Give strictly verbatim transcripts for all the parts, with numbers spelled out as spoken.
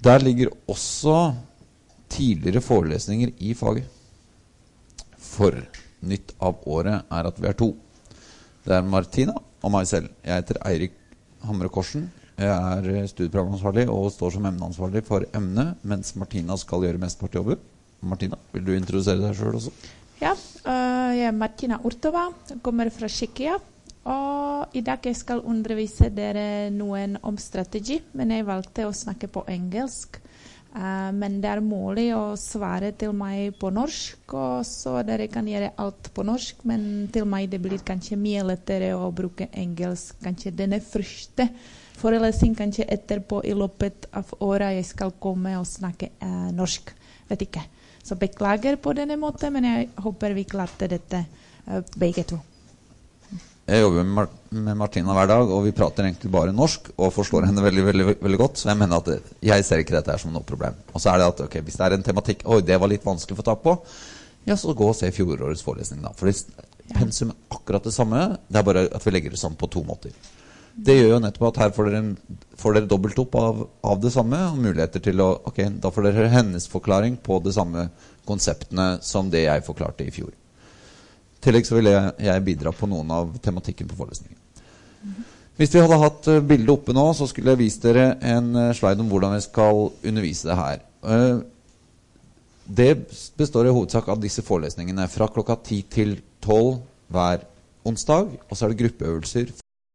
Der ligger også tidligere forelesninger i faget. For nytt av året er at vi er to. Det er Martina og meg selv. Jeg heter Eirik Hamre Korsen. Jeg er studieprogramansvarlig og står som emneansvarlig for emnet, mens Martina skal gjøre mestepartjobben. Martina, vil du introdusere deg selv også? Ja, uh, jeg er Martina Urtova, kommer fra Tsjekkia, og i dag jeg skal undervise dere noen om strategi, men jeg valgte å snakke på engelsk. Uh, men det er mulig å svare til meg på norsk, og så dere kan gjøre alt på norsk, men til meg det blir kanskje mye lettere å bruke engelsk, kanskje denne første forelesning, kanskje etterpå i løpet av året jeg skal komme og snakke uh, norsk, vet ikke. Så beklager på denne måten, men jeg håper vi klarte dette uh, begge to. Jeg jobber med, Mar med Martina hver dag, og vi prater egentlig bare norsk, og forstår henne veldig, veldig, veldig godt, så jeg mener at det, jeg ser ikke dette her som noe problem. Og så er det at, ok, hvis det er en tematikk, oi, det var litt vanskelig å få tak på, ja, så gå og se fjorårets forelesning da, for pensum er akkurat det samme, det er bare at vi legger det sammen på to måter. Det gjør jo nettopp at her får dere, en, får dere dobbelt opp av, av det samme, og muligheter til å, ok, da får dere hennes forklaring på det samme konseptene som det jeg forklarte i fjor. I tillegg så vil jeg, jeg bidra på noen av tematikken på forelesningen. Mm-hmm. Hvis vi hadde hatt uh, bildet oppe nå, så skulle jeg vise dere en uh, slide om hvordan vi skal undervise det her. Uh, det består i hovedsak av disse forelesningene fra klokka ti til tolv hver onsdag, og så er det gruppeøvelser.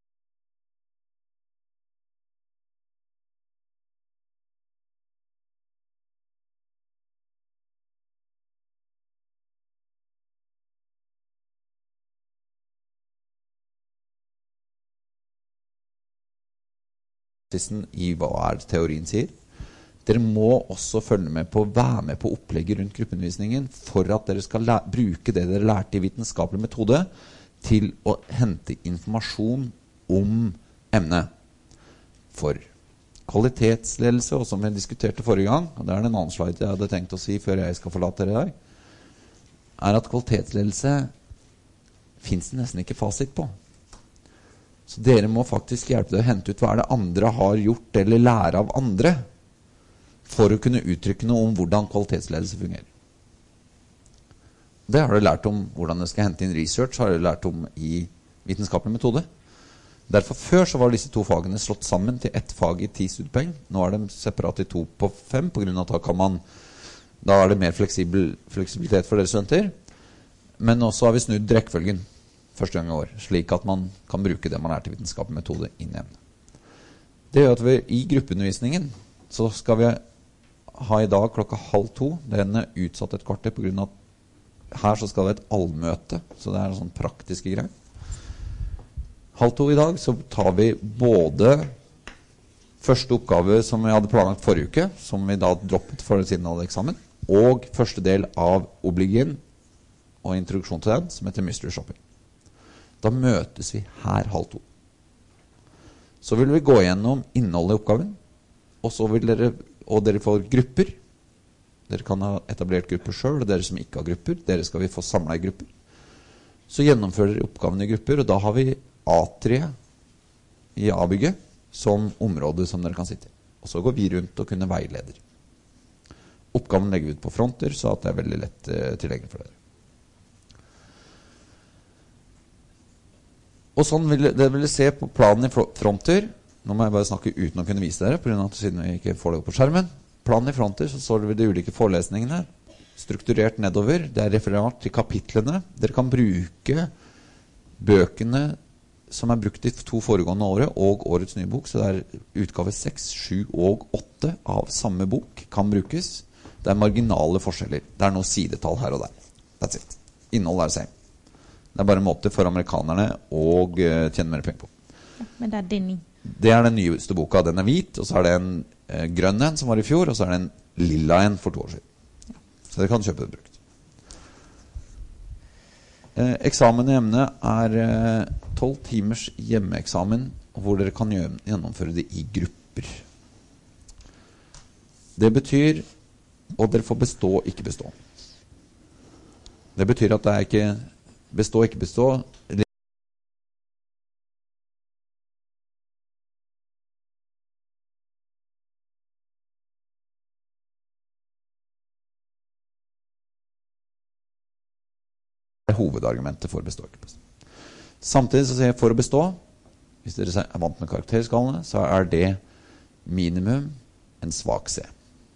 I hva er det teorien sier. Dere må også følge med på, være med på opplegget rundt gruppeundervisningen for at dere skal bruke det dere lærte i vitenskapelig metode til å hente informasjon om emnet. For kvalitetsledelse, og som vi diskuterte forrige gang, og det er en annen slide jeg hadde tenkt å si før jeg skal forlate dere i dag, er at kvalitetsledelse finnes det nesten ikke fasit på. Så dere må faktisk hjelpe deg å hente ut hva er det andre har gjort eller lære av andre for å kunne uttrykke noe om hvordan kvalitetsledelse fungerer. Det har dere lært om hvordan dere skal hente inn research, har dere lært om i vitenskapelig metode. Derfor før så var disse to fagene slått sammen til ett fag i ti studiepoeng. Nå er de separat i to på fem, på grunn av at da kan man, da er det mer fleksibel, fleksibilitet for dere studenter. Men også har vi snudd rekkefølgen første gang i år, slik at man kan bruke det man lærte i vitenskapelig metode inn i emnet. Det gjør at vi i gruppeundervisningen så skal vi ha i dag klokka halv to. Den er utsatt et kvarter på grunn av at her så skal det et allmøte, så det er en sånn praktiske greier. Halv to i dag så tar vi både første oppgave som vi hadde planlagt forrige uke, som vi da droppet for siden av eksamen, og første del av obligien og introduksjon til den, som heter Mystery Shopping. Da møtes vi her halv to. Så vil vi gå gjennom innholdet i oppgaven, og så vil dere, og dere får grupper. Dere kan ha etablert grupper selv, og dere som ikke har grupper, dere skal vi få samlet i grupper. Så gjennomfører dere oppgaven i grupper, og da har vi A tre i A-bygget som område som dere kan sitte i. Og så går vi rundt og kunne veileder. Oppgaven legger vi ut på fronter, så at det er veldig lett uh, tilgjengelig for dere. Og sånn vil dere vil se på planen i fronter. Nå må jeg bare snakke uten å kunne vise dere, på grunn av at siden vi ikke får det på skjermen. Planen i fronter, så står det ved de ulike forelesningene, strukturert nedover. Det er referat til kapitlene. Dere kan bruke bøkene som er brukt i to foregående året, og årets nye bok. Så det er utgave seks, sju og åtte av samme bok kan brukes. Det er marginale forskjeller. Det er noe sidetall her og der. That's it. Innhold er det same. Det er bare en måte for amerikanerne å uh, tjene mer penger på. Ja, men det er den. Det er den nyeste boka. Den er hvit, og så er det en uh, grønn en som var i fjor, og så er det en lilla en for to år siden. Ja. Så dere kan kjøpe det brukt. Uh, eksamen i emnet er tolv uh, timers hjemmeeksamen, hvor dere kan gjøre, gjennomføre det i grupper. Det betyr, og dere får bestå, ikke bestå. Det betyr at det er ikke bestå, ikke bestå. er hovedargumentet for bestå. Samtidig så sier jeg for å bestå, hvis dere er vant med karakterskallene, så er det minimum en svak C.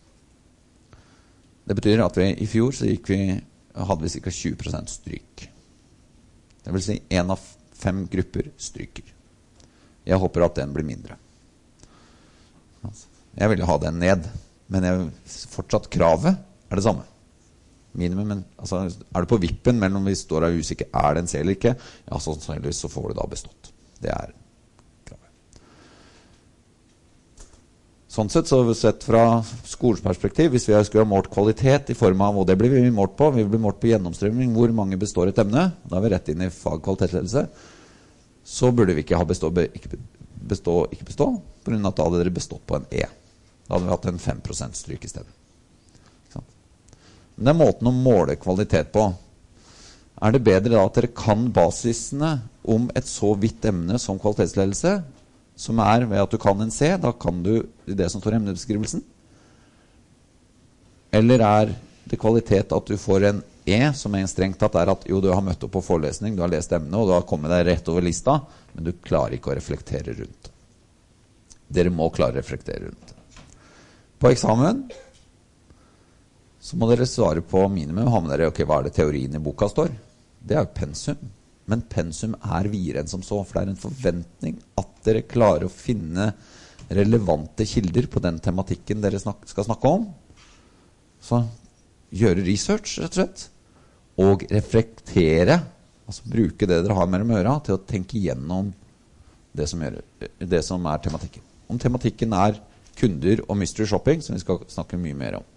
Det betyr at vi, i fjor så gikk vi, hadde vi ca. tjue prosent stryk. Det vil si en av fem grupper stryker. Jeg håper at den blir mindre. Jeg vil ha den ned, men jeg, fortsatt kravet er det samme. Minimum, men, altså, er du på vippen mellom vi står og er usikker, er det en C eller ikke? Ja, sannsynligvis så får du da bestått. Det er kravet. Sånn sett, så sett fra skolens perspektiv, hvis vi skulle ha målt kvalitet i form av, og det blir vi målt på, vi blir målt på gjennomstrømming, hvor mange består et emne, da er vi rett inn i fagkvalitetsledelse, så burde vi ikke ha bestå, ikke bestå, ikke bestå, på grunn av at da hadde dere bestått på en E. Da hadde vi hatt en fem prosent stryk i stedet. Men det er måten å måle kvalitet på. Er det bedre da at dere kan basisene om et så vidt emne som kvalitetsledelse, som er ved at du kan en C, da kan du det som står i emnebeskrivelsen? Eller er det kvalitet at du får en E, som er en strengt tatt er at jo, du har møtt opp på forelesning, du har lest emnet, og du har kommet deg rett over lista, men du klarer ikke å reflektere rundt det. Dere må klare å reflektere rundt det. På eksamen så må dere svare på minimum, ha med dere, ok, hva er det teorien i boka står? Det er jo pensum, men pensum er videre enn som så, for det er en forventning at dere klarer å finne relevante kilder på den tematikken dere snak- skal snakke om. Så gjøre research, rett og slett, og reflektere, altså bruke det dere har mellom øra til å tenke gjennom det som, gjør, det som er tematikken. Om tematikken er kunder og mystery shopping, som vi skal snakke mye mer om.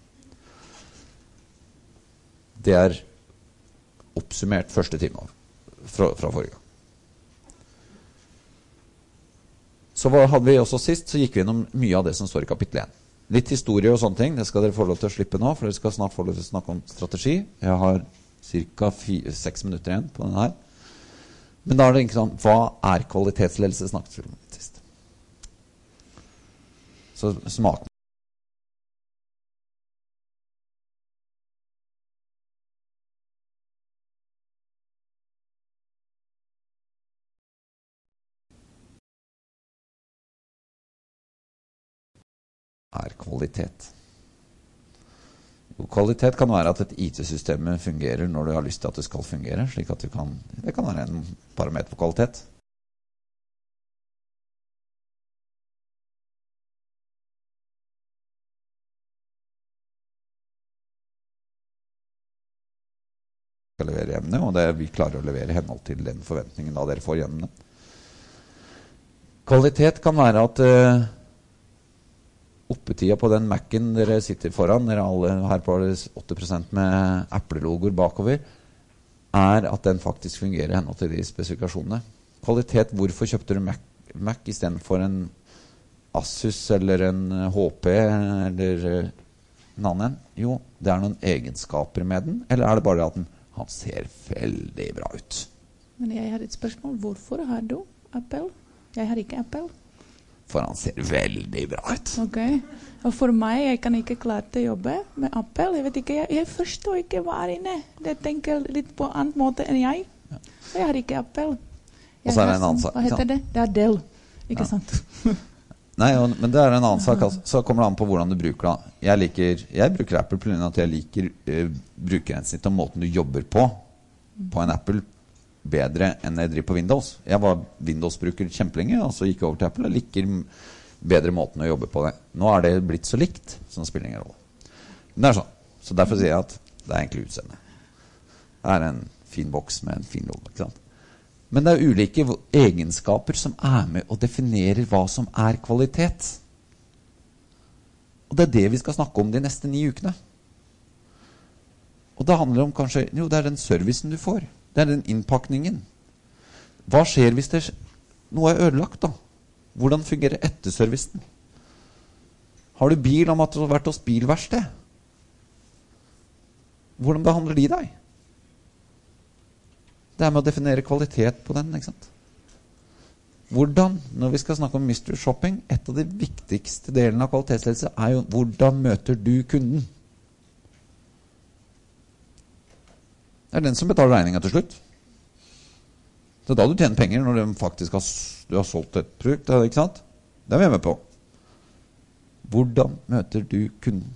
Det er oppsummert første time fra, fra forrige gang. Så hva hadde vi også sist, så gikk vi gjennom mye av det som står i kapittel én. Litt historie og sånne ting, det skal dere få lov til å slippe nå, for dere skal snart få lov til å snakke om strategi. Jeg har cirka seks minutter igjen på den her. Men da er det ikke sånn, hva er kvalitetsledelse snakket vi om litt sist? Så smak. Er kvalitet. Jo, kvalitet kan være at et I T-system fungerer når du har lyst til at det skal fungere, slik at du kan, det kan være en parameter for kvalitet. Skal levere emne, og det vi klarer å levere i henhold til den forventningen da dere får gjennom det. Kvalitet kan være at uh, oppetida på den Mac'en dere sitter foran, dere alle her på åtte prosent med Apple-logoer bakover, er at den faktisk fungerer i henhold til de spesifikasjonene. Kvalitet, hvorfor kjøpte du Mac, Mac i stedet for en Asus eller en H P eller en annen? Jo, det er noen egenskaper med den, eller er det bare at den han ser veldig bra ut? Men jeg har et spørsmål. Hvorfor har du Apple? Jeg har ikke Apple. For han ser veldig bra ut. Ok. Og for meg, jeg kan ikke klare til å jobbe med Apple. Jeg vet ikke, jeg, jeg forstår ikke hva er inne. Det tenker litt på en annen måte enn jeg. Ja. Jeg har ikke Apple. Jeg og så er det en annen sak. Hva heter det? Det er Dell. Ikke ja. sant? Nei, men det er en annen sak. Altså. Så kommer det an på hvordan du bruker det. Jeg, liker, jeg bruker Apple på grunn av at jeg liker uh, brukergrensesnitt og måten du jobber på på en Apple bedre enn jeg driver på Windows. Jeg var Windows-bruker kjempelenge, og så gikk jeg over til Apple og liker bedre måten å jobbe på det. Nå er det blitt så likt, så det spiller ingen rolle. Men det er sånn. Så derfor sier jeg at det er egentlig utseende. Det er en fin boks med en fin logo, ikke sant? Men det er ulike egenskaper som er med og definerer hva som er kvalitet. Og det er det vi skal snakke om de neste ni ukene. Og det handler om kanskje, jo, det er den servicen du får. Det er den innpakningen. Hva skjer hvis det, noe er ødelagt da? Hvordan fungerer etterservicen? Har du bil om at du har vært hos bilverksted? Hvordan behandler de deg? Det er med å definere kvalitet på den, ikke sant? Hvordan, når vi skal snakke om mystery shopping, et av de viktigste delene av kvalitetsledelse er jo hvordan møter du kunden? Det er den som betaler regningen til slutt. Det er da du tjener penger, når du faktisk har, du har solgt et produkt, ikke sant? Det er vi med på. Hvordan møter du kunden?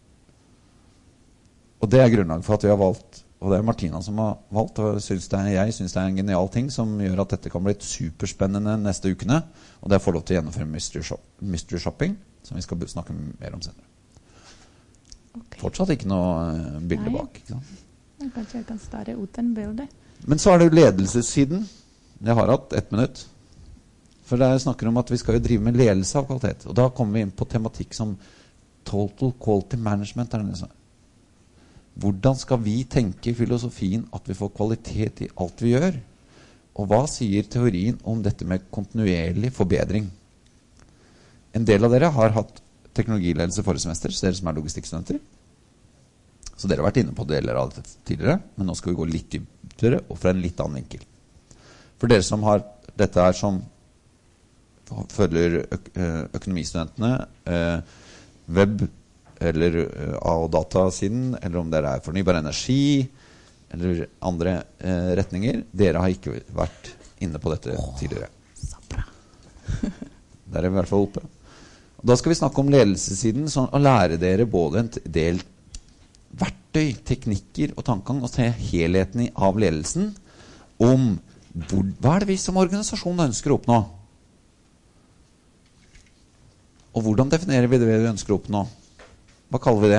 Og det er grunnlag for at vi har valgt, og det er Martina som har valgt, og synes det er, jeg synes det er en genial ting som gjør at dette kan bli superspennende neste ukene, og det er å få lov til å gjennomføre mystery, shop, mystery shopping, som vi skal snakke mer om senere. Okay. Fortsatt ikke noe bilde Nei. Bak. Ikke sant? Kanskje jeg kan starte uten bilde. Men så er det ledelsessiden. Jeg har hatt ett minutt. For det snakker om at vi skal jo drive med ledelse av kvalitet. Og da kommer vi inn på tematikk som total quality management. Er det sånn. Hvordan skal vi tenke i filosofien at vi får kvalitet i alt vi gjør? Og hva sier teorien om dette med kontinuerlig forbedring? En del av dere har hatt teknologiledelse forrige semester, så dere som er logistikkstudenter. Så dere har vært inne på deler av dette tidligere, men nå skal vi gå litt dypere og fra en litt annen vinkel. For dere som har dette her som følger øk økonomistudentene, eh, web eller A og datasiden, eller om dere er fornybar energi, eller andre eh, retninger, dere har ikke vært inne på dette oh, tidligere. Så bra. Der er vi i hvert fall oppe. Og da skal vi snakke om ledelsessiden, sånn å lære dere både en del verktøy, teknikker og tankegang, og se helheten av ledelsen, om hvor, hva er det vi som organisasjon ønsker å oppnå? Og hvordan definerer vi det vi ønsker å oppnå? Hva kaller vi det?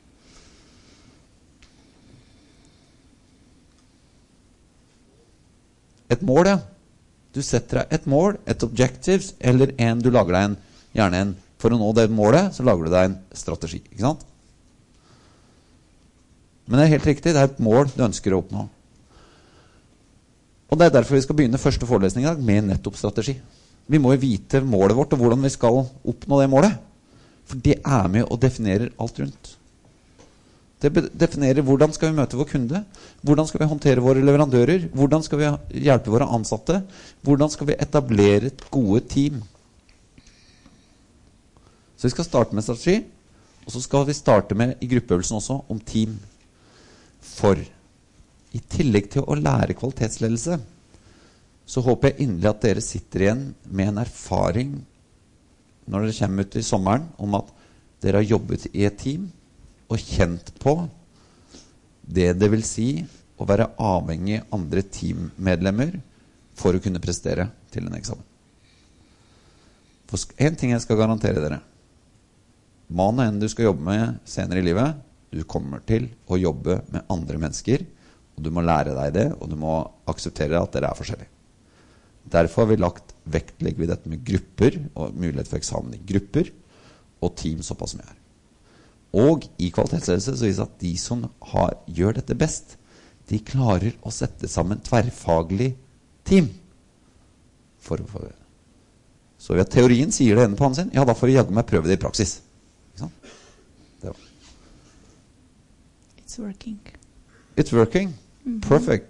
Et mål, ja. Du setter deg et mål, et objectives, eller en, du lager deg en, gjerne en, for å nå det målet, så lager du deg en strategi, ikke sant? Men det er helt riktig, det er et mål du ønsker å oppnå. Og det er derfor vi skal begynne første forelesning i dag med nettopp strategi. Vi må jo vite målet vårt, og hvordan vi skal oppnå det målet. For det er med og definerer alt rundt. Det definerer hvordan skal vi møte vår kunde, hvordan skal vi håndtere våre leverandører, hvordan skal vi hjelpe våre ansatte, hvordan skal vi etablere et gode team. Så vi skal starte med strategi, og så skal vi starte med i gruppeøvelsen også om team. For i tillegg til å lære kvalitetsledelse, så håper jeg inderlig at dere sitter igjen med en erfaring når dere kommer ut i sommeren, om at dere har jobbet i et team og kjent på det det vil si å være avhengig av andre teammedlemmer for å kunne prestere til en eksamen. For en ting jeg skal garantere dere. Hva nå enn du skal jobbe med senere i livet, du kommer til å jobbe med andre mennesker, og du må lære deg det, og du må akseptere at dere er forskjellige. Derfor har vi lagt vektlegger vi dette med grupper, og mulighet for eksamen i grupper, og team såpass mye er. Og i kvalitetsledelse så viser det at de som har, gjør dette best, de klarer å sette sammen tverrfaglig team. For, for. Så ved at teorien sier det ene på hånden sin, ja, da får vi jagge meg prøve det i praksis. Ikke sant? Det var. It's working. It's working. Mm-hmm. Perfect.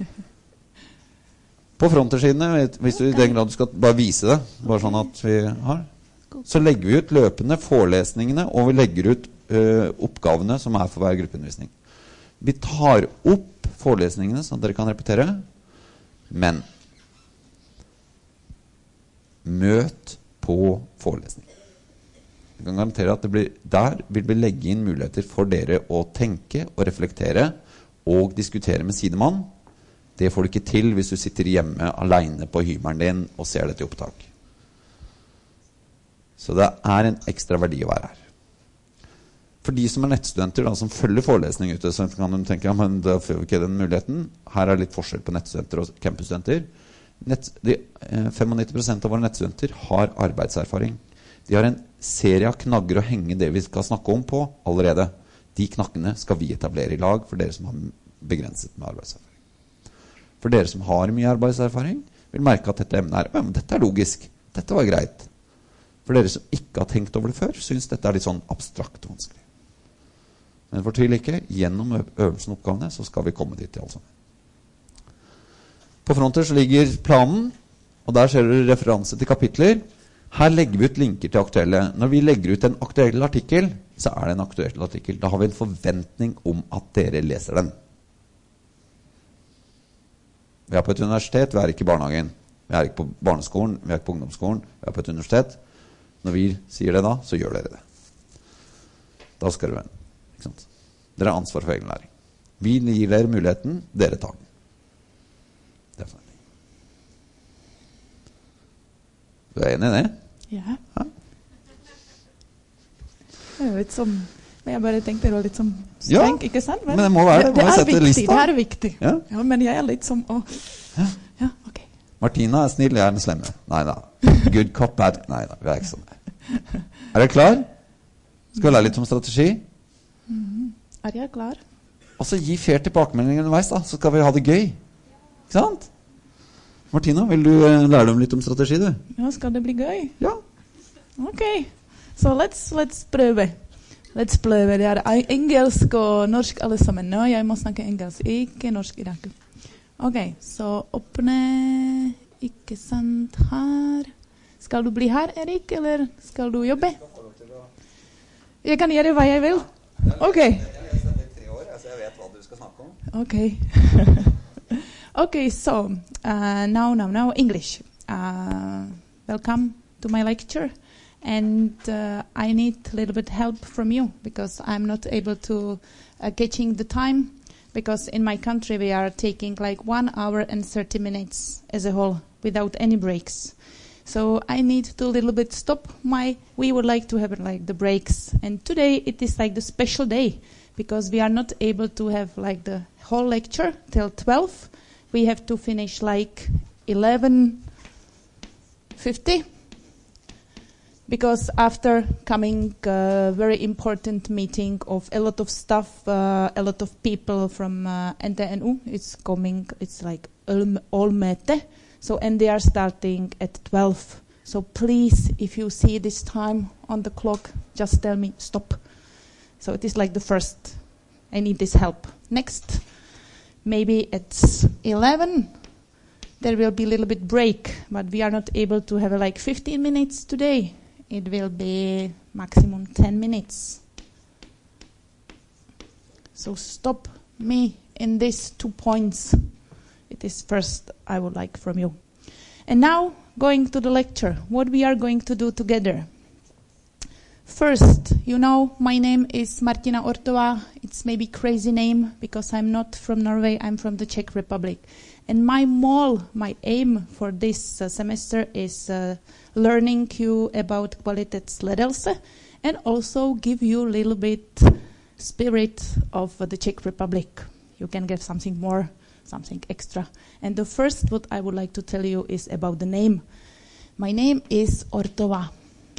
På frontersidene, hvis du i den grad du skal bare vise det, bare sånn at vi har, så legger vi ut løpende forelesningene, og vi legger ut uh, oppgavene som er for hver gruppeundervisning. Vi tar opp forelesningene, sånn at dere kan repetere, men møt på forelesning. Jeg kan garantere at det blir, der vil vi legge inn muligheter for dere å tenke og reflektere, og diskutere med sidemann. Det får du ikke til hvis du sitter hjemme alene på hymeren din og ser dette i opptak. Så det er en ekstra verdi å være her. For de som er nettstudenter da, som følger forelesning ute, så kan de tenke, ja, men da får vi ikke den muligheten. Her er litt forskjell på nettstudenter og campusstudenter. Nett, de, eh, femognitti prosent av våre nettstudenter har arbeidserfaring. De har en serie av knagger å henge det vi skal snakke om på allerede. De knakkene skal vi etablere i lag for dere som har begrenset med arbeidserfaring. For dere som har mye arbeidserfaring vil merke at dette emnet er, ja, men dette er logisk, dette var greit. For dere som ikke har tenkt over det før, synes dette er litt sånn abstrakt og vanskelig. Men fortvil ikke, gjennom øvelsen og oppgavene så skal vi komme dit til alle sammen. På fronter så ligger planen, og der ser dere referanse til kapitler. Her legger vi ut linker til aktuelle. Når vi legger ut en aktuell artikkel, så er det en aktuell artikkel. Da har vi en forventning om at dere leser den. Vi er på et universitet, vi er ikke i barnehagen. Vi er ikke på barneskolen, vi er ikke på ungdomsskolen, vi er på et universitet. Når vi sier det da, så gjør dere det. Da skal dere, ikke sant? Dere har ansvar for egen læring. Vi gir dere muligheten, dere tar den. Det er ferdig. Du er enig i det? Ja. Ja. Det er jo litt som... Jeg bare tenkte det var litt som streng, ja, ikke sant? Men det må være det. Det, det, er, viktig, lista. det er viktig. Ja. Ja, men jeg er litt som... Å, ja. Ja, ok. Martina er snill, jeg er den slemme. Nei da. Good cop, bad. Nei da, vi er ikke sånn. Er dere klar? Skal vi lære litt om strategi? Mm-hmm. Er jeg klar? Og så gi fair tilbakemeldinger underveis da, så skal vi ha det gøy. Ikke sant? Martina, vil du uh, lære dem litt om strategi, du? Ja, skal det bli gøy? Ja. Ok, så let's, let's prøve. Let's prøve. Det er engelsk og norsk alle sammen. Nå, jeg må snakke engelsk, ikke norsk i dag. Ok, så åpne, ikke sant, her. Skal du bli her, Erik, eller skal du jobbe? Jeg kan gjøre hva jeg vil. Ok. Jeg har lest dette i tre år, så jeg vet hva du skal snakke om. Ok. Okay, so uh, now, now, now, English. Uh, welcome to my lecture. And uh, I need a little bit help from you because I'm not able to uh, catching the time because in my country we are taking like one hour and thirty minutes as a whole without any breaks. So I need to a little bit stop my, we would like to have like the breaks. And today it is like the special day because we are not able to have like the whole lecture till twelve. We have to finish like eleven fifty. Because after coming a very important meeting of a lot of stuff, uh, a lot of people from uh, N T N U, it's coming, it's like Olmete, so and they are starting at twelve. So please, if you see this time on the clock, just tell me stop. So it is like the first, I need this help. Next, maybe it's eleven. There will be a little bit break, but we are not able to have uh, like fifteen minutes today. It will be maximum ten minutes. So stop me in these two points. It is first I would like from you. And now going to the lecture, what we are going to do together. First, you know, my name is Martina Ortova. It's maybe crazy name because I'm not from Norway, I'm from the Czech Republic. And my goal, my aim for this uh, semester is uh, learning you about kvalitetsledelse and also give you a little bit spirit of uh, the Czech Republic. You can get something more, something extra. And the first what I would like to tell you is about the name. My name is Ortova.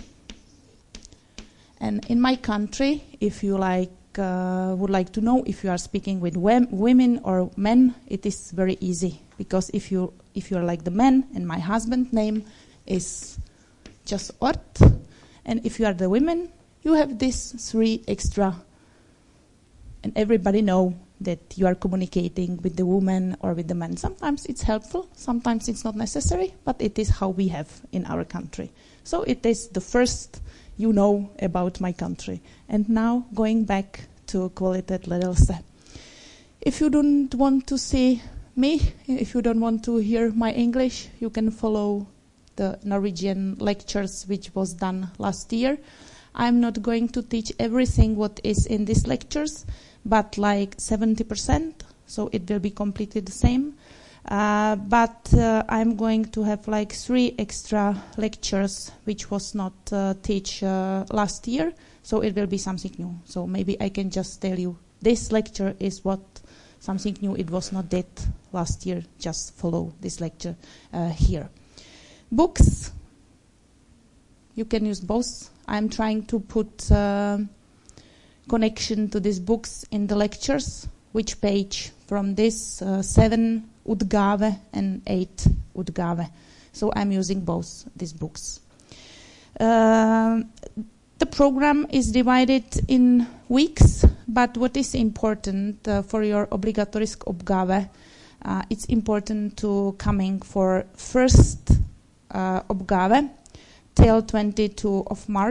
And in my country, if you like, uh, would like to know if you are speaking with wem- women or men, it is very easy. Because if you if you are like the man, and my husband's name is just Ort, and if you are the women, you have this three extra. And everybody know that you are communicating with the woman or with the man. Sometimes it's helpful, sometimes it's not necessary, but it is how we have in our country. So it is the first you know about my country. And now going back to kvalitetsledelse. If you don't want to see me, if you don't want to hear my English, you can follow the Norwegian lectures which was done last year. I'm not going to teach everything what is in these lectures, but like seventy percent, so it will be completely the same. Uh, but uh, I'm going to have like three extra lectures which was not uh, teach uh, last year, so it will be something new. So maybe I can just tell you this lecture is what something new it was not did last year. Just follow this lecture uh, here. Books, you can use both. I'm trying to put uh, connection to these books in the lectures, which page from this uh, seven utgave and eight utgave. So I'm using both these books. Uh, the program is divided in weeks, but what is important uh, for your obligatorisk oppgave, uh, it's important to coming for first uh, oppgave till twenty-second of March,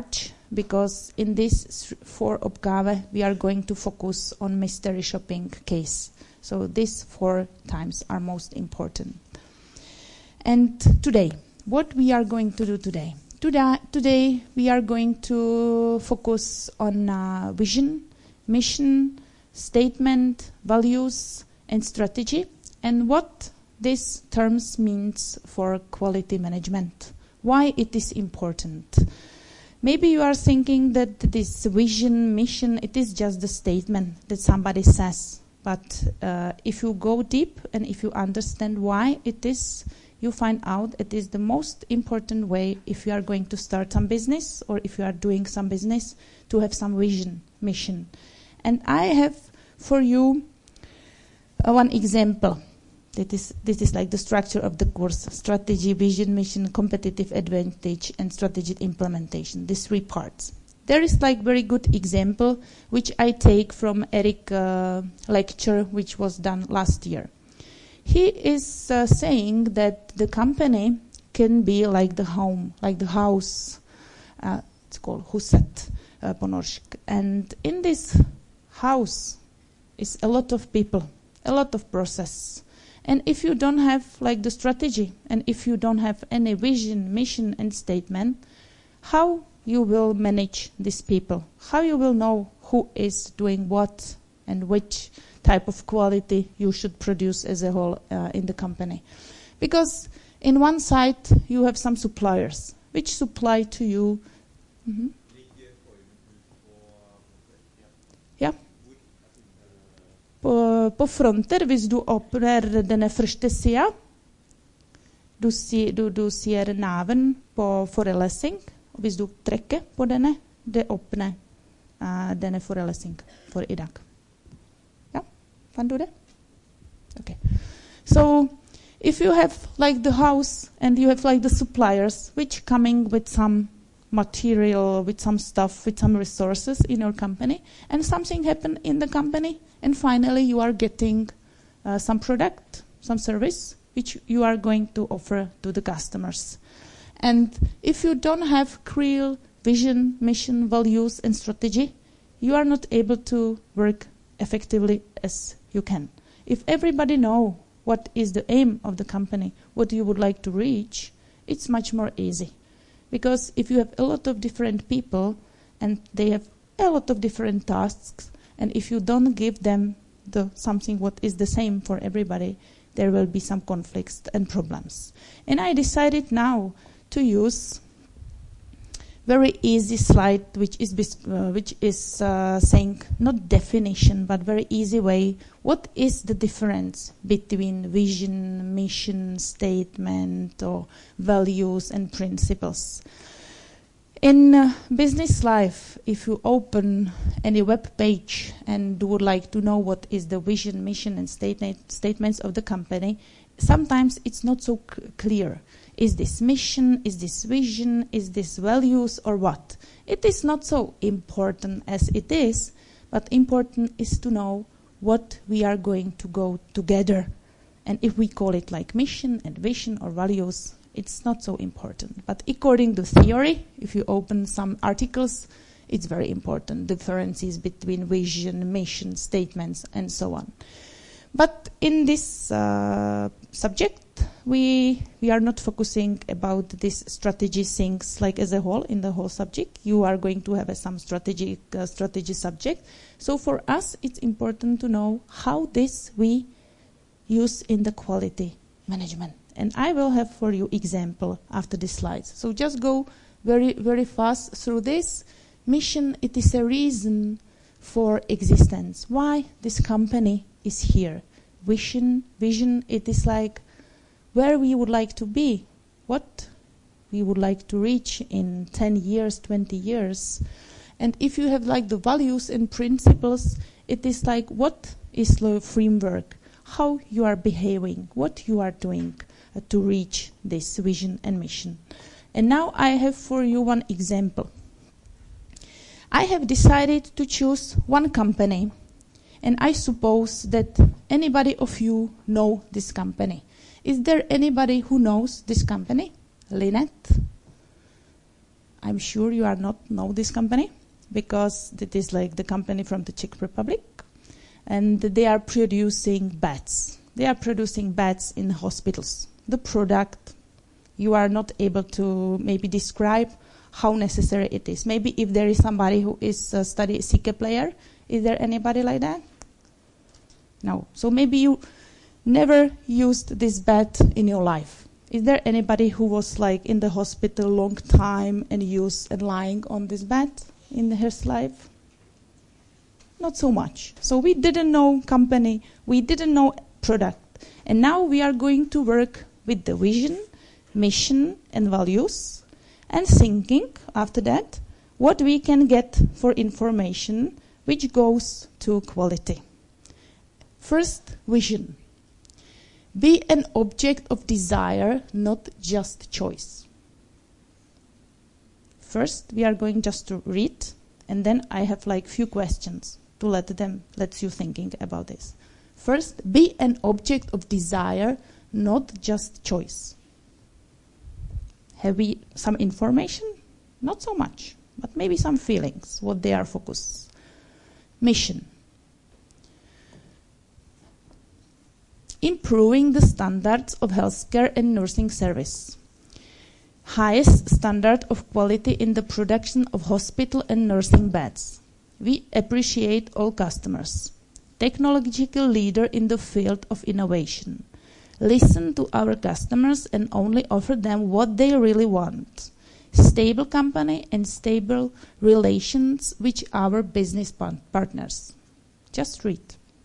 because in this four opgave we are going to focus on mystery shopping case. So these four times are most important. And today, what we are going to do today? Today, today we are going to focus on uh, vision, mission, statement, values, and strategy, and what these terms means for quality management. Why it is important. Maybe you are thinking that this vision, mission, it is just a statement that somebody says. But uh, if you go deep and if you understand why it is, you find out it is the most important way if you are going to start some business or if you are doing some business to have some vision, mission. And I have for you uh, one example. That is, this is like the structure of the course: strategy, vision, mission, competitive advantage, and strategic implementation. These three parts. There is like very good example which I take from Eric uh, lecture which was done last year. He is uh, saying that the company can be like the home, like the house. Uh, it's called huset uh, på norsk. And in this house is a lot of people, a lot of process. And if you don't have like the strategy, and if you don't have any vision, mission, and statement, how you will manage these people? How you will know who is doing what and which type of quality you should produce as a whole uh, in the company? Because in one side you have some suppliers which supply to you. Mm-hmm. Yeah. På, på fronter, hvis du åpner denne første sida, du, si, du, du ser naven på forelesning, og hvis du trekker på denne, det åpner uh, denne forelesning for i dag. Ja, fant du det? Okay. So, if you have like the house and you have like the suppliers which coming with some material, with some stuff, with some resources in your company, and something happened in the company, and finally you are getting uh, some product, some service, which you are going to offer to the customers. And if you don't have clear vision, mission, values, and strategy, you are not able to work effectively as you can. If everybody know what is the aim of the company, what you would like to reach, it's much more easy. Because if you have a lot of different people and they have a lot of different tasks, and if you don't give them the something what is the same for everybody, there will be some conflicts and problems. And I decided now to use very easy slide, which is uh, which is uh, saying not definition, but very easy way. What is the difference between vision, mission, statement, or values and principles? In uh, business life, if you open any web page and would like to know what is the vision, mission, and statement, statements of the company, sometimes it's not so c- clear. Is this mission? Is this vision? Is this values or what? It is not so important as it is, but important is to know what we are going to go together. And if we call it like mission and vision or values, it's not so important. But according to theory, if you open some articles, it's very important. Differences between vision, mission, statements, and so on. But in this uh, subject, we we are not focusing about this strategy things like as a whole in the whole subject. You are going to have a, some strategic uh, strategy subject. So for us, it's important to know how this we use in the quality management. And I will have for you example after the slides. So just go very very fast through this. Mission, it is a reason for existence. Why this company is here. Vision, vision, it is like where we would like to be, what we would like to reach in ten years, twenty years. And if you have like the values and principles, it is like what is the framework, how you are behaving, what you are doing uh, to reach this vision and mission. And now I have for you one example. I have decided to choose one company, and I suppose that anybody of you know this company. Is there anybody who knows this company? Lynette? I'm sure you are not know this company because it is like the company from the Czech Republic, and they are producing beds. They are producing beds in hospitals. The product, you are not able to maybe describe how necessary it is. Maybe if there is somebody who is a study C K player, is there anybody like that? No. So maybe you never used this bed in your life. Is there anybody who was like in the hospital long time and used and lying on this bed in his life? Not so much. So we didn't know company, we didn't know product. And now we are going to work with the vision, mission, and values, and thinking after that what we can get for information which goes to quality. First, vision. Be an object of desire, not just choice. First, we are going just to read, and then I have like few questions to let them, let you thinking about this. First, be an object of desire, not just choice. Have we some information? Not so much, but maybe some feelings, what they are focused. Mission. Improving the standards of healthcare and nursing service. Highest standard of quality in the production of hospital and nursing beds. We appreciate all customers. Technological leader in the field of innovation. Listen to our customers and only offer them what they really want. Stable company and stable relations with our business partners. Just read.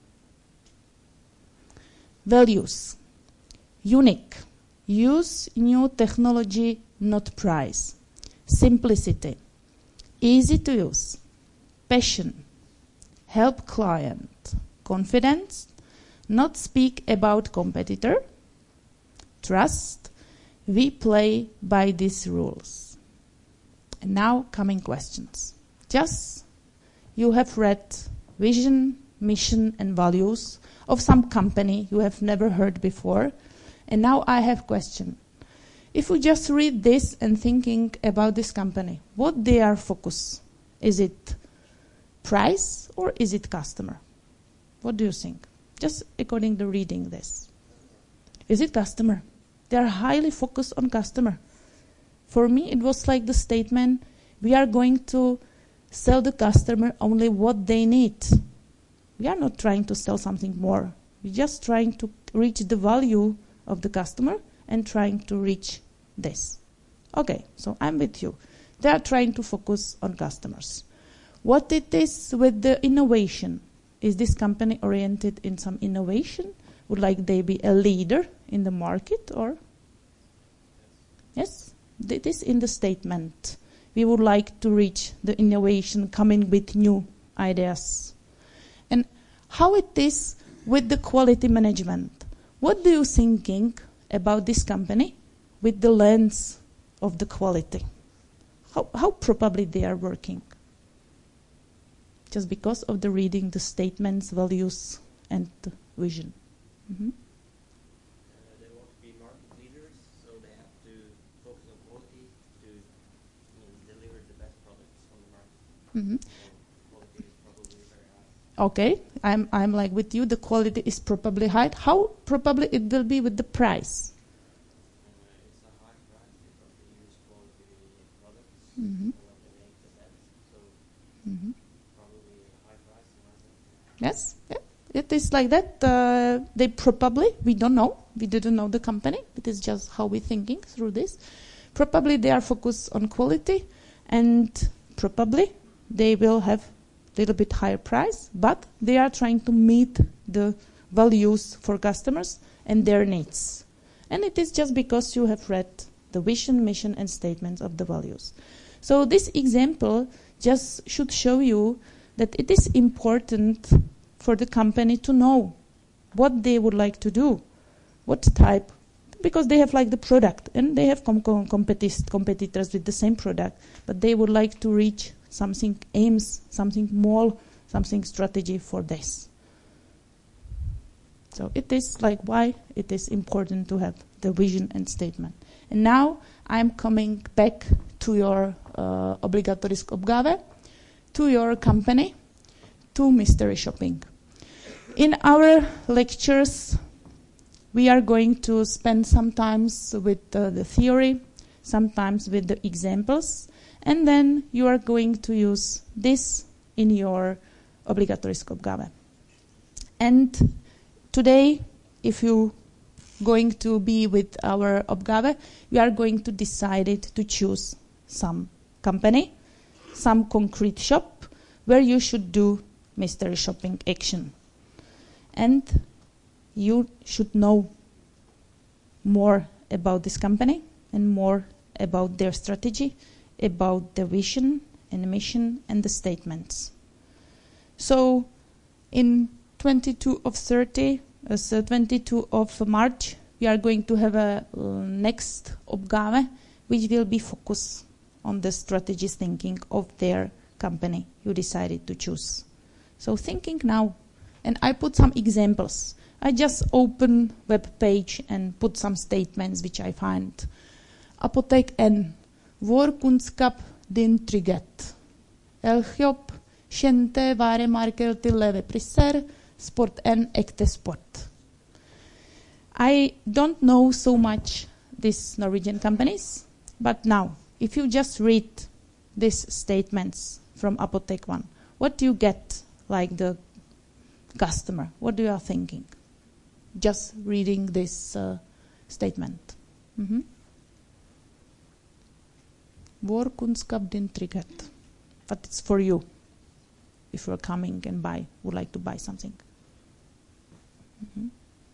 Values. Unique. Use new technology, not price. Simplicity. Easy to use. Passion. Help client. Confidence. Not speak about competitor. Trust. We play by these rules. And now coming questions. Just you have read vision, mission and values of some company you have never heard before. And now I have question. If we just read this and thinking about this company, what they are focus? Is it price or is it customer? What do you think? Just according to reading this. Is it customer? They are highly focused on customer. For me, it was like the statement, we are going to sell the customer only what they need. We are not trying to sell something more. We're just trying to reach the value of the customer and trying to reach this. Okay, so I'm with you. They are trying to focus on customers. What it is with the innovation? Is this company oriented in some innovation? Would like they be a leader in the market or? Yes, this in the statement. We would like to reach the innovation coming with new ideas. And how it is with the quality management? What do you thinking about this company with the lens of the quality? How, how probably they are working? Just because of the reading the statements, values, and the vision. Mm-hmm. Uh, they want to be market leaders, so they have to focus on quality to I mean, deliver the best products on the market. Mm-hmm. So quality is probably very high. Okay, I'm I'm like with you. The quality is probably high. How probably it will be with the price? Uh, it's a high price because they use quality products Mm-hmm. when they make the beds. So Mm-hmm. probably a high price. And high quality. Yes, yeah. It is like that. Uh, they probably, we don't know. We didn't know the company. It is just how we're thinking through this. Probably they are focused on quality, and probably they will have a little bit higher price, but they are trying to meet the values for customers and their needs. And it is just because you have read the vision, mission, and statements of the values. So this example just should show you that it is important for the company to know what they would like to do, what type, because they have like the product and they have com- com- competis- competitors with the same product, but they would like to reach something aims, something more, something strategy for this. So it is like why it is important to have the vision and statement. And now I'm coming back to your uh, obligatorisk oppgave, to your company, to mystery shopping. In our lectures, we are going to spend sometimes with uh, the theory, sometimes with the examples, and then you are going to use this in your obligatorisk oppgave. And today, if you going to be with our oppgave, we are going to decide it to choose some company, some concrete shop where you should do mystery shopping action. And you should know more about this company and more about their strategy, about the vision and mission and the statements. So in twenty-two of thirty, uh, so twenty-two of March, we are going to have a uh, next oppgave which will be focused on the strategy thinking of their company you decided to choose. So thinking now, and I put some examples. I just open web page and put some statements which I find. Apotek N. Vårkunnskap din trygghet. Elkjobb, kjente varemarker til lave priser, Sport N ekte sport. I don't know so much these Norwegian companies, but now, if you just read these statements from Apotek One, what do you get like the customer? What do you are thinking? Just reading this uh, statement. Mm-hmm. Vårkunnskap din trygghet. But it's for you. If you're coming and buy, would like to buy something. Mm-hmm.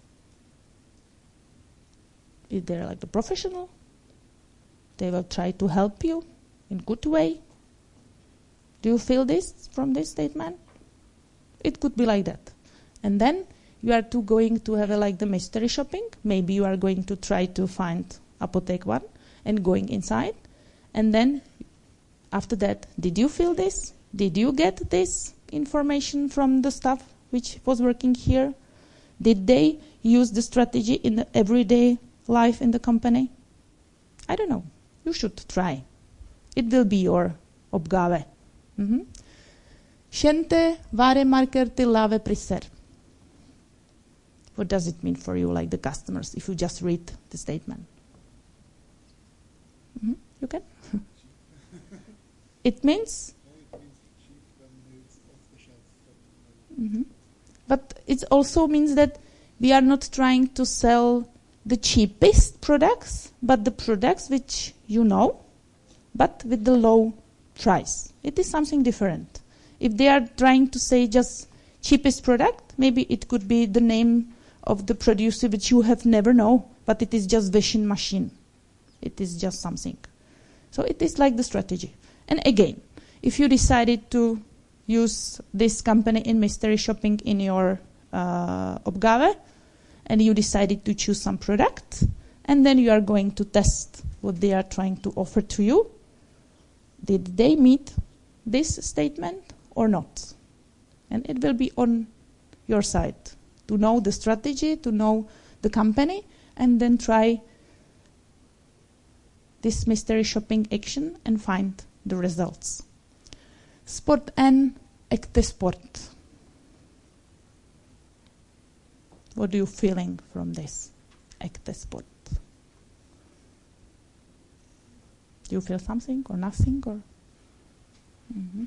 If they're like the professional, they will try to help you in good way. Do you feel this from this statement? It could be like that. And then you are to going to have a, like the mystery shopping. Maybe you are going to try to find Apotek One and going inside. And then after that, did you feel this? Did you get this information from the staff which was working here? Did they use the strategy in the everyday life in the company? I don't know. You should try. It will be your oppgave. Mm-hmm. Kjente varemarker til lave priser. What does it mean for you, like the customers, if you just read the statement? Mm-hmm. You can? It means? Mm-hmm. But it also means that we are not trying to sell the cheapest products, but the products which you know, but with the low price. It is something different. If they are trying to say just cheapest product, maybe it could be the name of the producer which you have never know, but it is just washing machine. It is just something. So it is like the strategy. And again, if you decided to use this company in mystery shopping in your uh, oppgave, and you decided to choose some product, and then you are going to test what they are trying to offer to you, did they meet this statement or not? And it will be on your side to know the strategy, to know the company, and then try this mystery shopping action and find the results. Sport N ekte sport. What are you feeling from this? Ekte sport. Do you feel something or nothing? Or mm-hmm.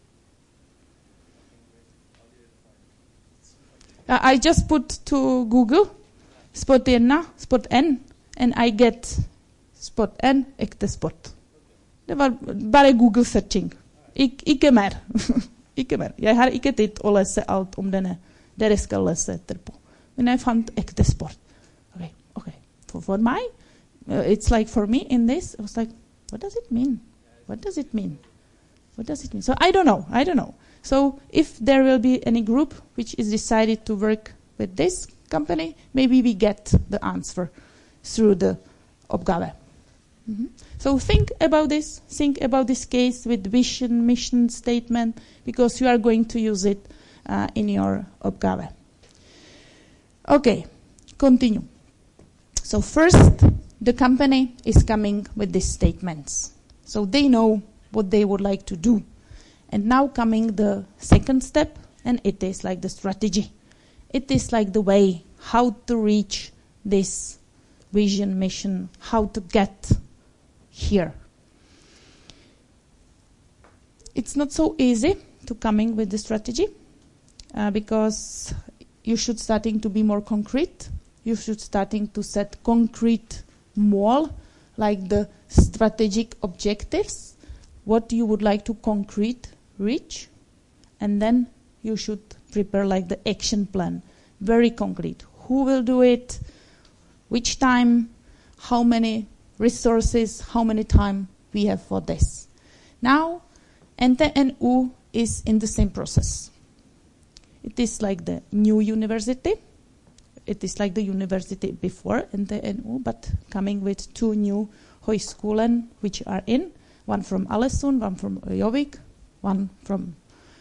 uh, I just put to Google Sport N, Sport N, and I get Sport N ekte sport. Det var bare Google searching. Ik, ikke mer. Ikke mer. Jeg har ikke tid å lese alt om denne. Dere skal lese etterpå. Men jeg fant ekte sport. Okay, okay. For, for my, uh, it's like for me in this, I was like, what does it mean? What does it mean? What does it mean? So I don't know. I don't know. So if there will be any group which is decided to work with this company, maybe we get the answer through the oppgave. Mm-hmm. So think about this. Think about this case with vision, mission, statement, because you are going to use it uh, in your oppgave. Okay, continue. So first, the company is coming with these statements. So they know what they would like to do. And now coming the second step, and it is like the strategy. It is like the way how to reach this vision, mission, how to get here. It's not so easy to coming with the strategy uh, because you should starting to be more concrete. You should starting to set concrete more like the strategic objectives, what you would like to concrete reach, and then you should prepare like the action plan, very concrete. Who will do it? Which time? How many resources? How many time we have for this? Now, N T N U is in the same process. It is like the new university. It is like the university before N T N U, but coming with two new Høgskolen which are in, one from Alesund, one from Gjøvik, one from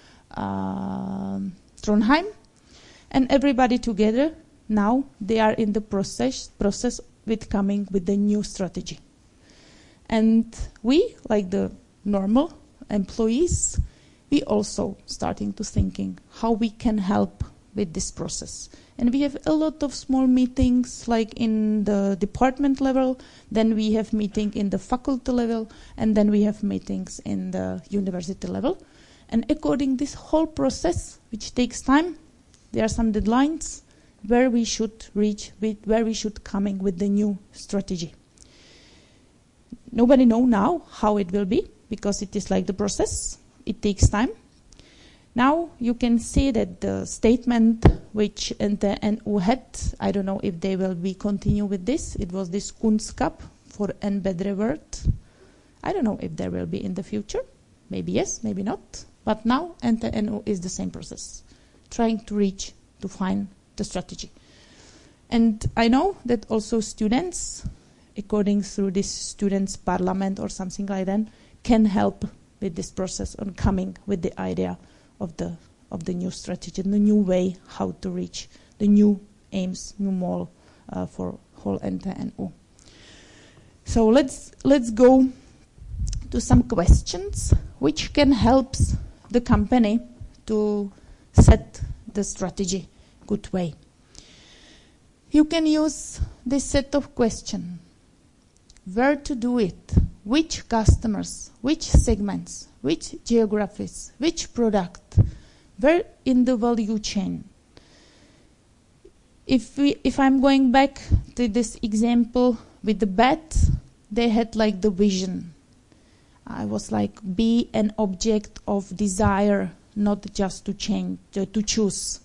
uh, Trondheim, and everybody together now they are in the process process with coming with the new strategy. And we, like the normal employees, we also starting to thinking how we can help with this process. And we have a lot of small meetings like in the department level, then we have meeting in the faculty level, and then we have meetings in the university level. And according this whole process, which takes time, there are some deadlines where we should reach, with where we should coming with the new strategy. Nobody know now how it will be, because it is like the process. It takes time. Now you can see that the statement which N T N U had, I don't know if they will be continue with this. It was this Kunnskap for en bedre world. I don't know if there will be in the future. Maybe yes, maybe not. But now N T N U is the same process, trying to reach, to find the strategy. And I know that also students, according through this students' parliament or something like that, can help with this process on coming with the idea of the of the new strategy, the new way how to reach the new aims, new goal uh, for whole N T N U. So let's let's go to some questions which can help the company to set the strategy good way. You can use this set of questions. Where to do it? Which customers? Which segments? Which geographies? Which product? Where in the value chain? If we, if I'm going back to this example with the bat, they had like the vision. I was like, be an object of desire, not just to change, uh, to choose.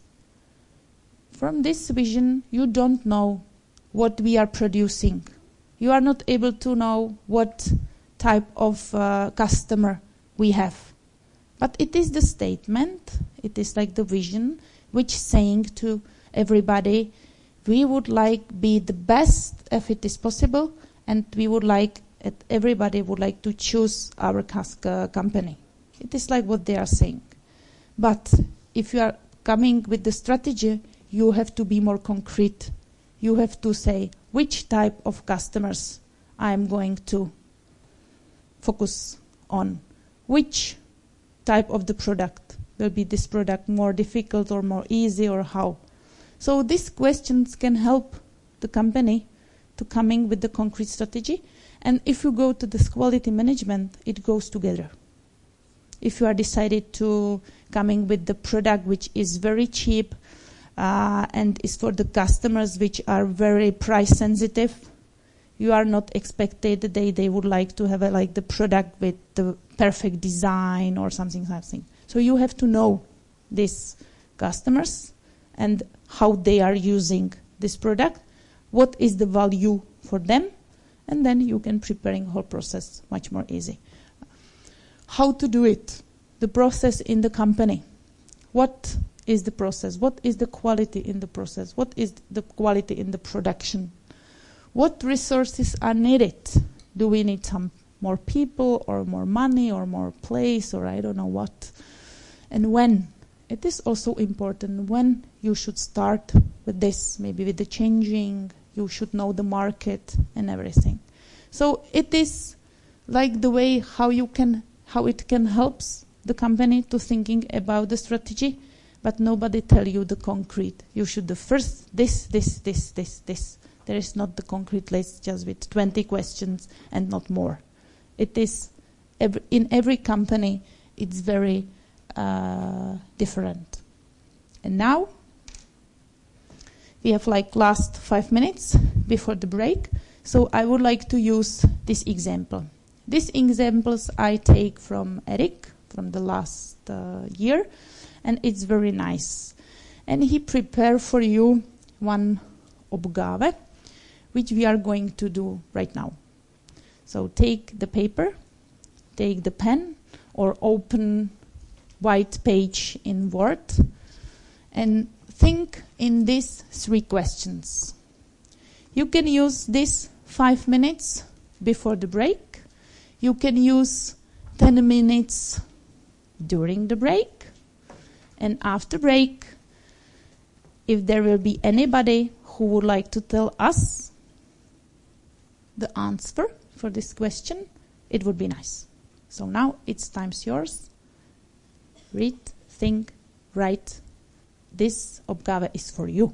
From this vision, you don't know what we are producing. You are not able to know what type of uh, customer we have. But it is the statement, it is like the vision, which saying to everybody, we would like be the best if it is possible, and we would like, it, everybody would like to choose our uh, company. It is like what they are saying. But if you are coming with the strategy, you have to be more concrete. You have to say which type of customers I am going to focus on. Which type of the product will be this product more difficult or more easy, or how? So these questions can help the company to coming with the concrete strategy. And if you go to this quality management, it goes together. If you are decided to coming with the product which is very cheap uh, and is for the customers which are very price sensitive, you are not expected that they, they would like to have a, like the product with the perfect design or something, something. So you have to know these customers and how they are using this product, what is the value for them, and then you can preparing whole process much more easy. How to do it? The process in the company. What is the process? What is the quality in the process? What is the quality in the production? What resources are needed? Do we need some more people or more money or more place or I don't know what? And when? It is also important when you should start with this, maybe with the changing, you should know the market and everything. So it is like the way how you can, how it can helps the company to thinking about the strategy, but nobody tell you the concrete. You should do first this, this, this, this, this. There is not the concrete list just with twenty questions and not more. It is, every, in every company, it's very uh, different. And now, we have like last five minutes before the break. So I would like to use this example. These examples I take from Eric from the last uh, year, and it's very nice. And he prepared for you one oppgave, which we are going to do right now. So take the paper, take the pen, or open white page in Word, and think in these three questions. You can use this five minutes before the break. You can use ten minutes during the break. And after break, if there will be anybody who would like to tell us the answer for this question, it would be nice. So now it's time's yours. Read, think, write. This oppgave is for you.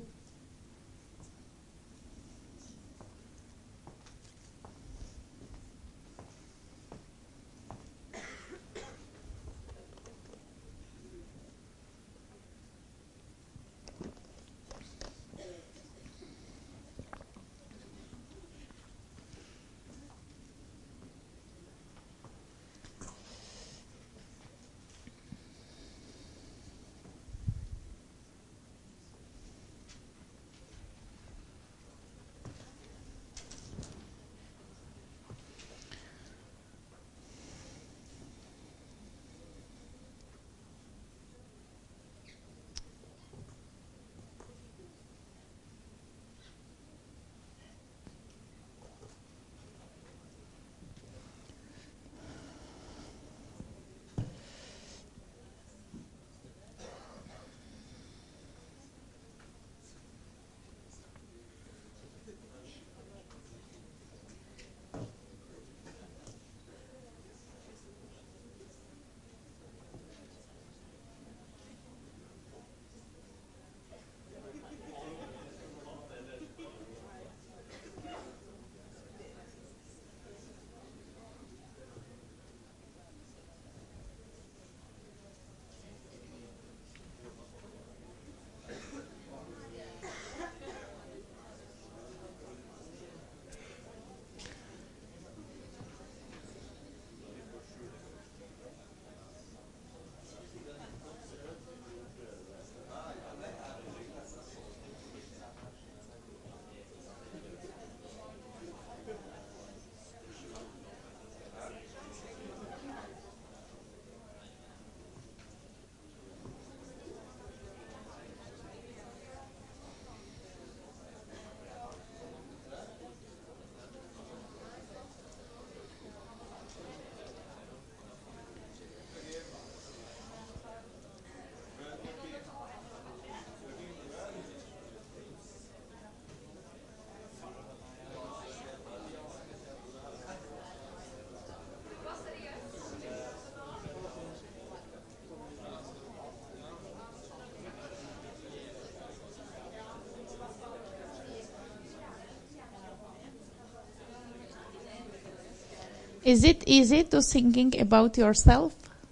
Is it easy to thinking about yourself?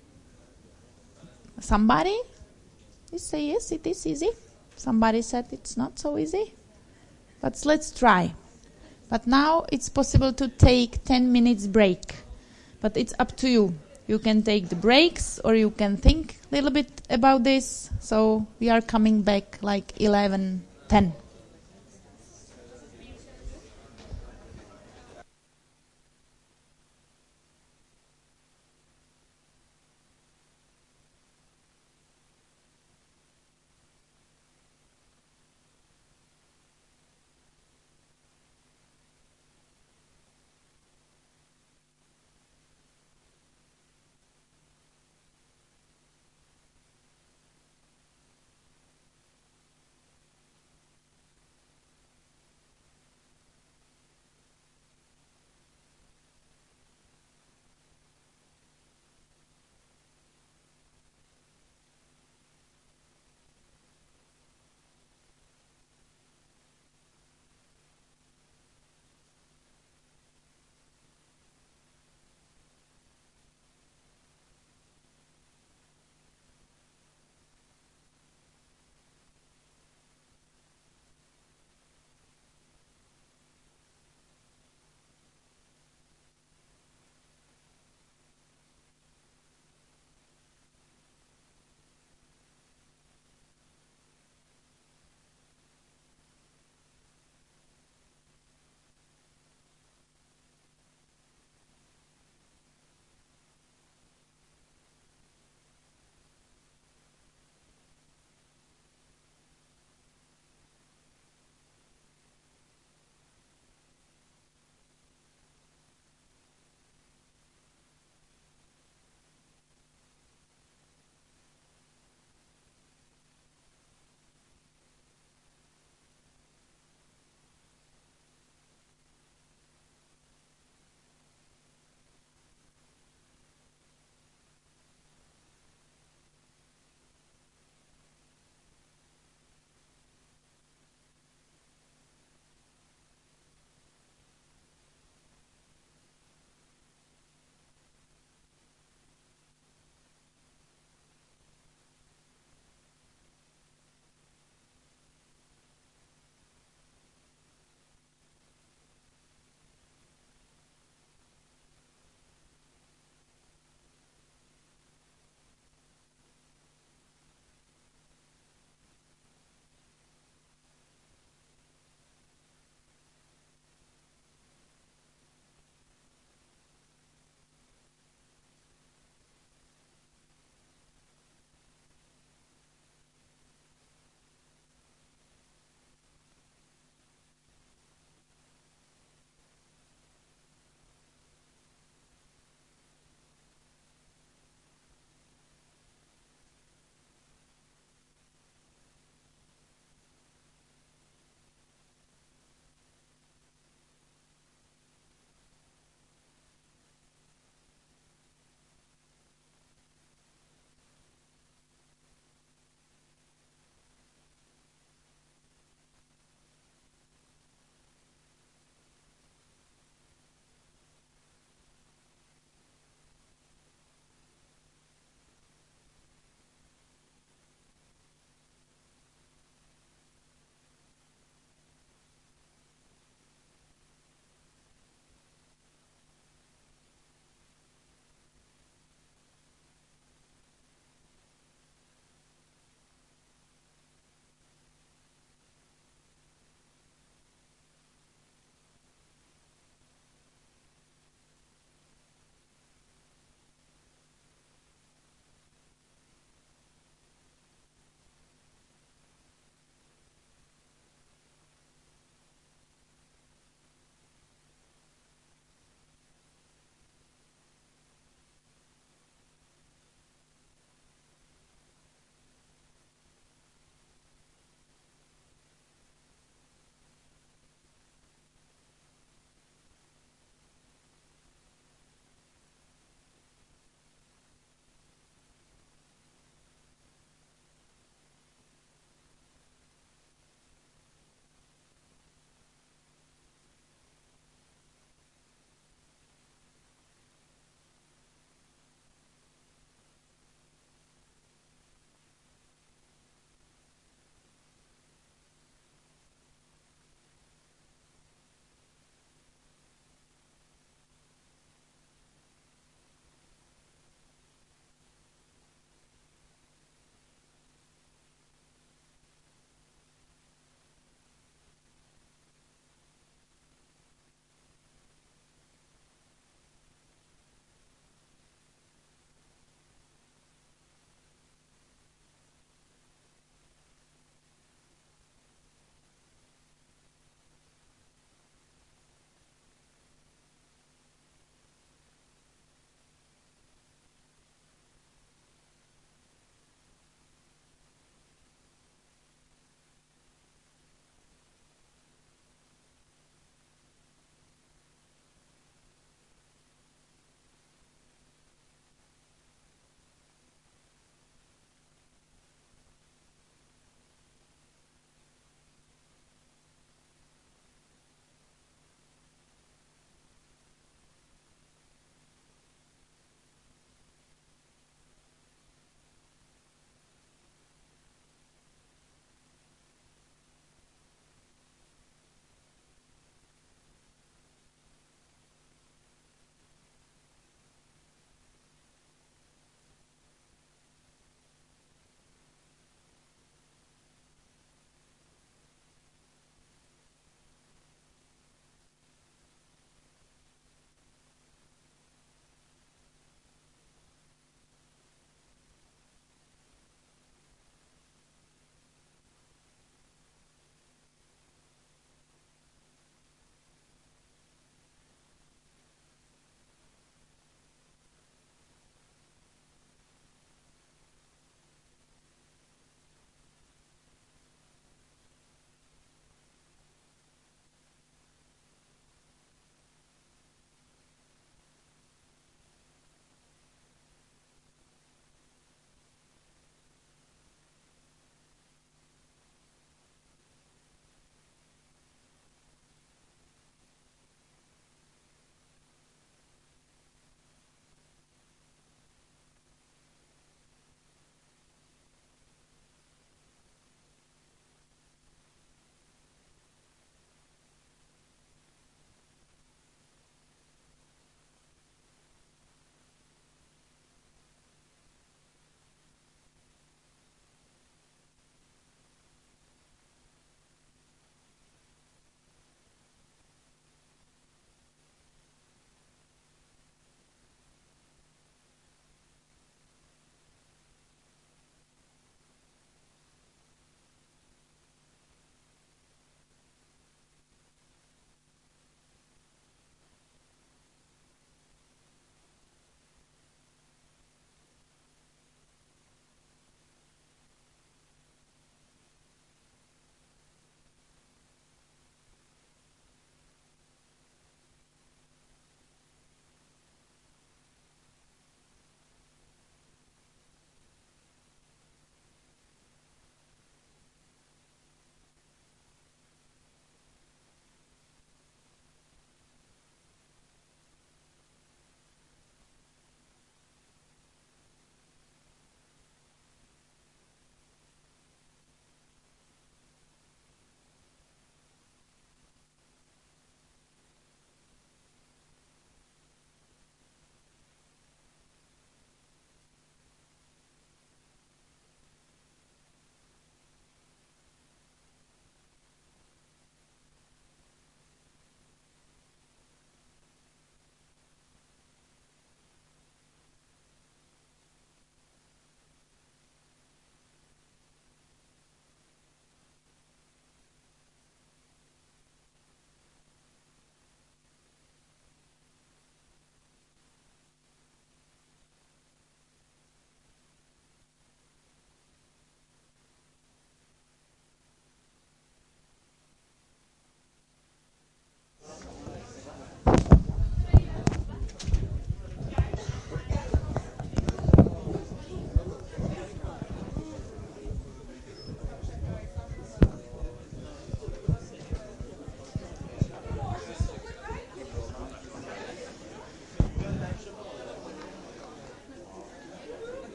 Somebody? You say yes, it is easy. Somebody said it's not so easy. But let's try. But now it's possible to take ten minutes break. But it's up to you. You can take the breaks or you can think a little bit about this. So we are coming back like eleven ten.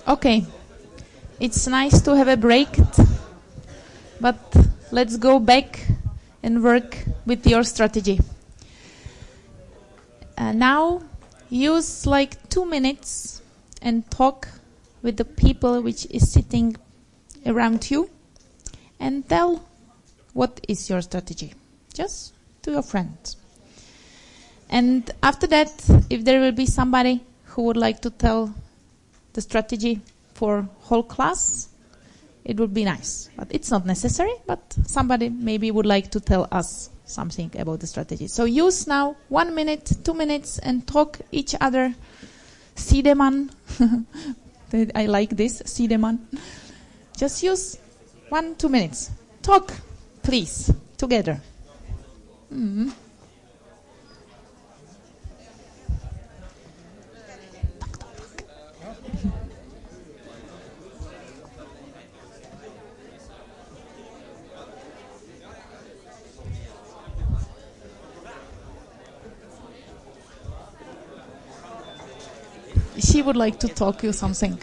Okay. It's nice to have a break, but let's go back and work with your strategy. Uh, now, use like two minutes and talk with the people which is sitting around you and tell what is your strategy, just to your friends. And after that, if there will be somebody who would like to tell the strategy for whole class, it would be nice. But it's not necessary, but somebody maybe would like to tell us something about the strategy. So use now one minute, two minutes, and talk each other. Sideman. I like this, Sideman. Just use one, two minutes. Talk, please, together. Mm-hmm. She would like to talk you something.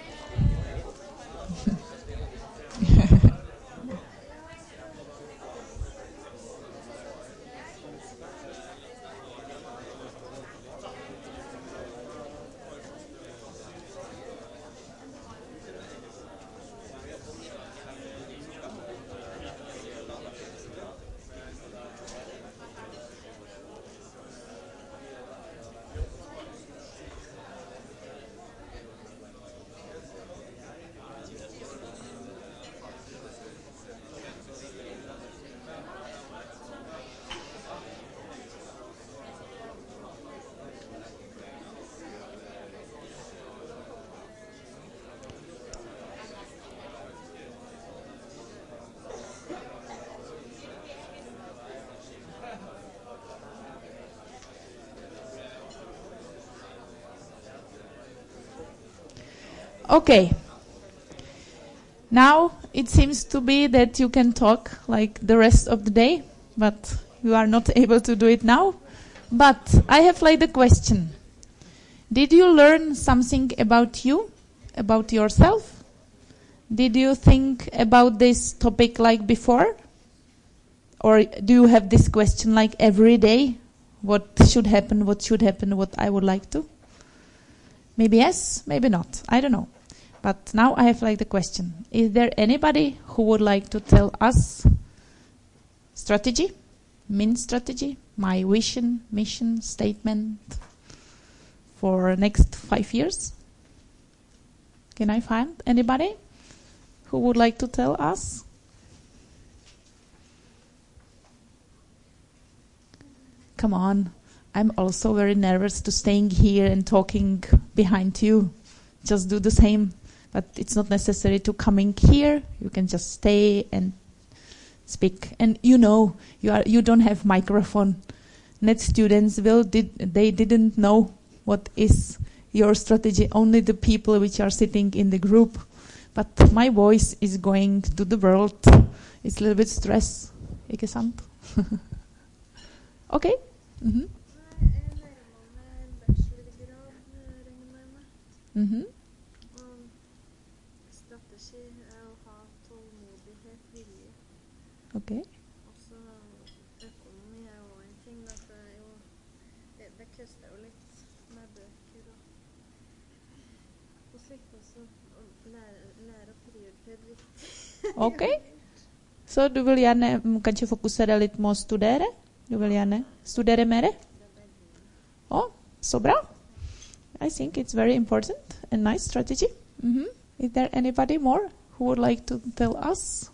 Okay. Now it seems to be that you can talk like the rest of the day, but you are not able to do it now. But I have like the question. Did you learn something about you, about yourself? Did you think about this topic like before? Or do you have this question like every day? What should happen, what should happen, what I would like to? Maybe yes, maybe not. I don't know. But now I have like the question. Is there anybody who would like to tell us strategy, min strategy, my vision, mission, statement for next five years? Can I find anybody who would like to tell us? Come on. I'm also very nervous to staying here and talking behind you. Just do the same. But it's not necessary to coming here. You can just stay and speak. And you know, you are you don't have microphone. Net students will did they didn't know what is your strategy. Only the people which are sitting in the group. But my voice is going to the world. It's a little bit stress. Ikke sant? Okay. Mm-hmm. Mm-hmm. Okay. Også økonomi er jo en ting, at det er jo det, det koster jo litt med bøker og, og slikt også, å lære, lære å prioritere riktig. Ok. Så du vil gjerne mm, kanskje fokusere litt på å studere? Du vil gjerne studere mer? Å, oh, så bra. I think it's very important and nice strategy. Mm-hmm. Is there anybody more who would like to tell us?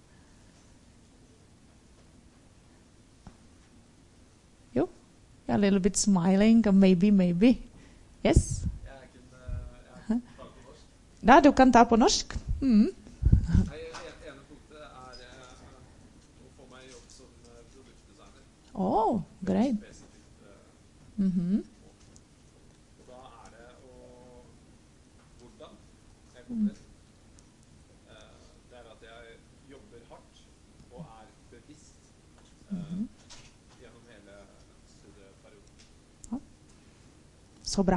You? You're a little bit smiling, or maybe, maybe. Yes? Ja, du kan ta på norsk. Mm. Oh, great. Mm-hmm. Mm. Det er at jeg jobber hardt og er bevisst uh, mm-hmm. gjennom hele studieperioden. Ja. Så bra.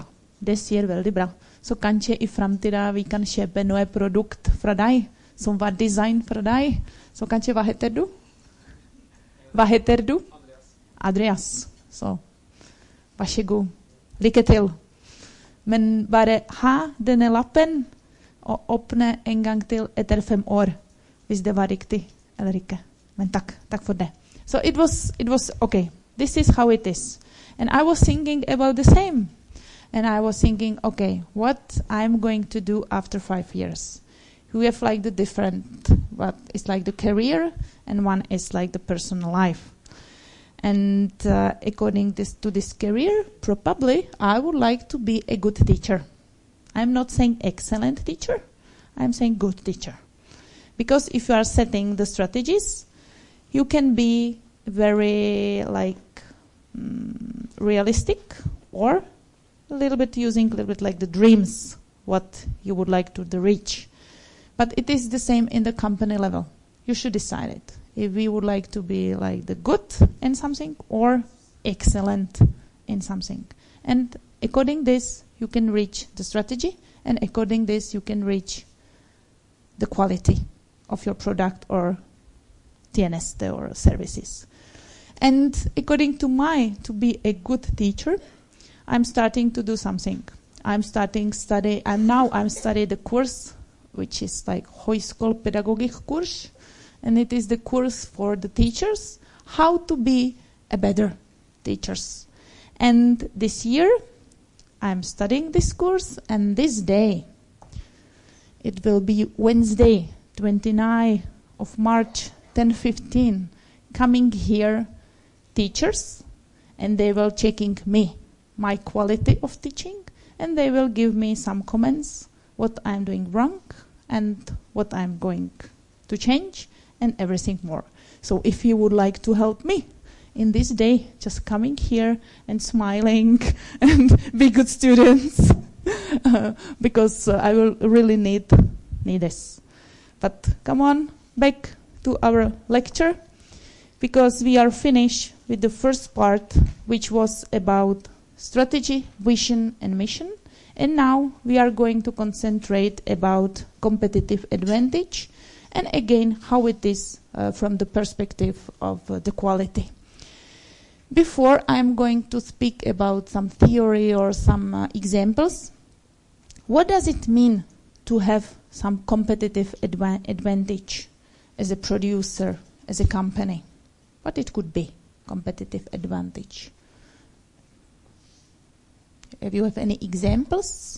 det ser veldig bra. Så kanskje i framtida vi kan kjøpe noe produkt fra deg som var design fra deg. Så kanskje, hva heter du? Hva heter du? Andreas. Så vær så god. Lykke til. Men bare ha denne lappen og åpne en gang til etter fem år, hvis det var riktig eller ikke. Men takk, takk for det. So it was, it was, okay, this is how it is. And I was thinking about the same. And I was thinking, okay, what I'm going to do after five years. We have like the different, what is like the career, and one is like the personal life. And uh, according this, to this career, probably I would like to be a good teacher. I'm not saying excellent teacher, I'm saying good teacher. Because if you are setting the strategies, you can be very like mm, realistic, or a little bit using a little bit like the dreams, what you would like to, to reach. But it is the same in the company level. You should decide it. If we would like to be like the good in something or excellent in something. And according this, you can reach the strategy, and according this, you can reach the quality of your product or tjeneste or services. And according to my, to be a good teacher, I'm starting to do something. I'm starting study, and now I'm studying the course, which is like Høyskolepedagogikk course, and it is the course for the teachers, how to be a better teachers. And this year, I'm studying this course, and this day, it will be Wednesday, twenty-ninth of March, ten fifteen, coming here teachers, and they will checking me, my quality of teaching, and they will give me some comments, what I'm doing wrong, and what I'm going to change, and everything more. So if you would like to help me in this day, just coming here and smiling and be good students, uh, because uh, I will really need, need this. But come on, back to our lecture, because we are finished with the first part, which was about strategy, vision, and mission. And now we are going to concentrate about competitive advantage, and again how it is uh, from the perspective of uh, the quality. Before I'm going to speak about some theory or some uh, examples, what does it mean to have some competitive adva- advantage as a producer, as a company? What it could be, competitive advantage? If you have any examples?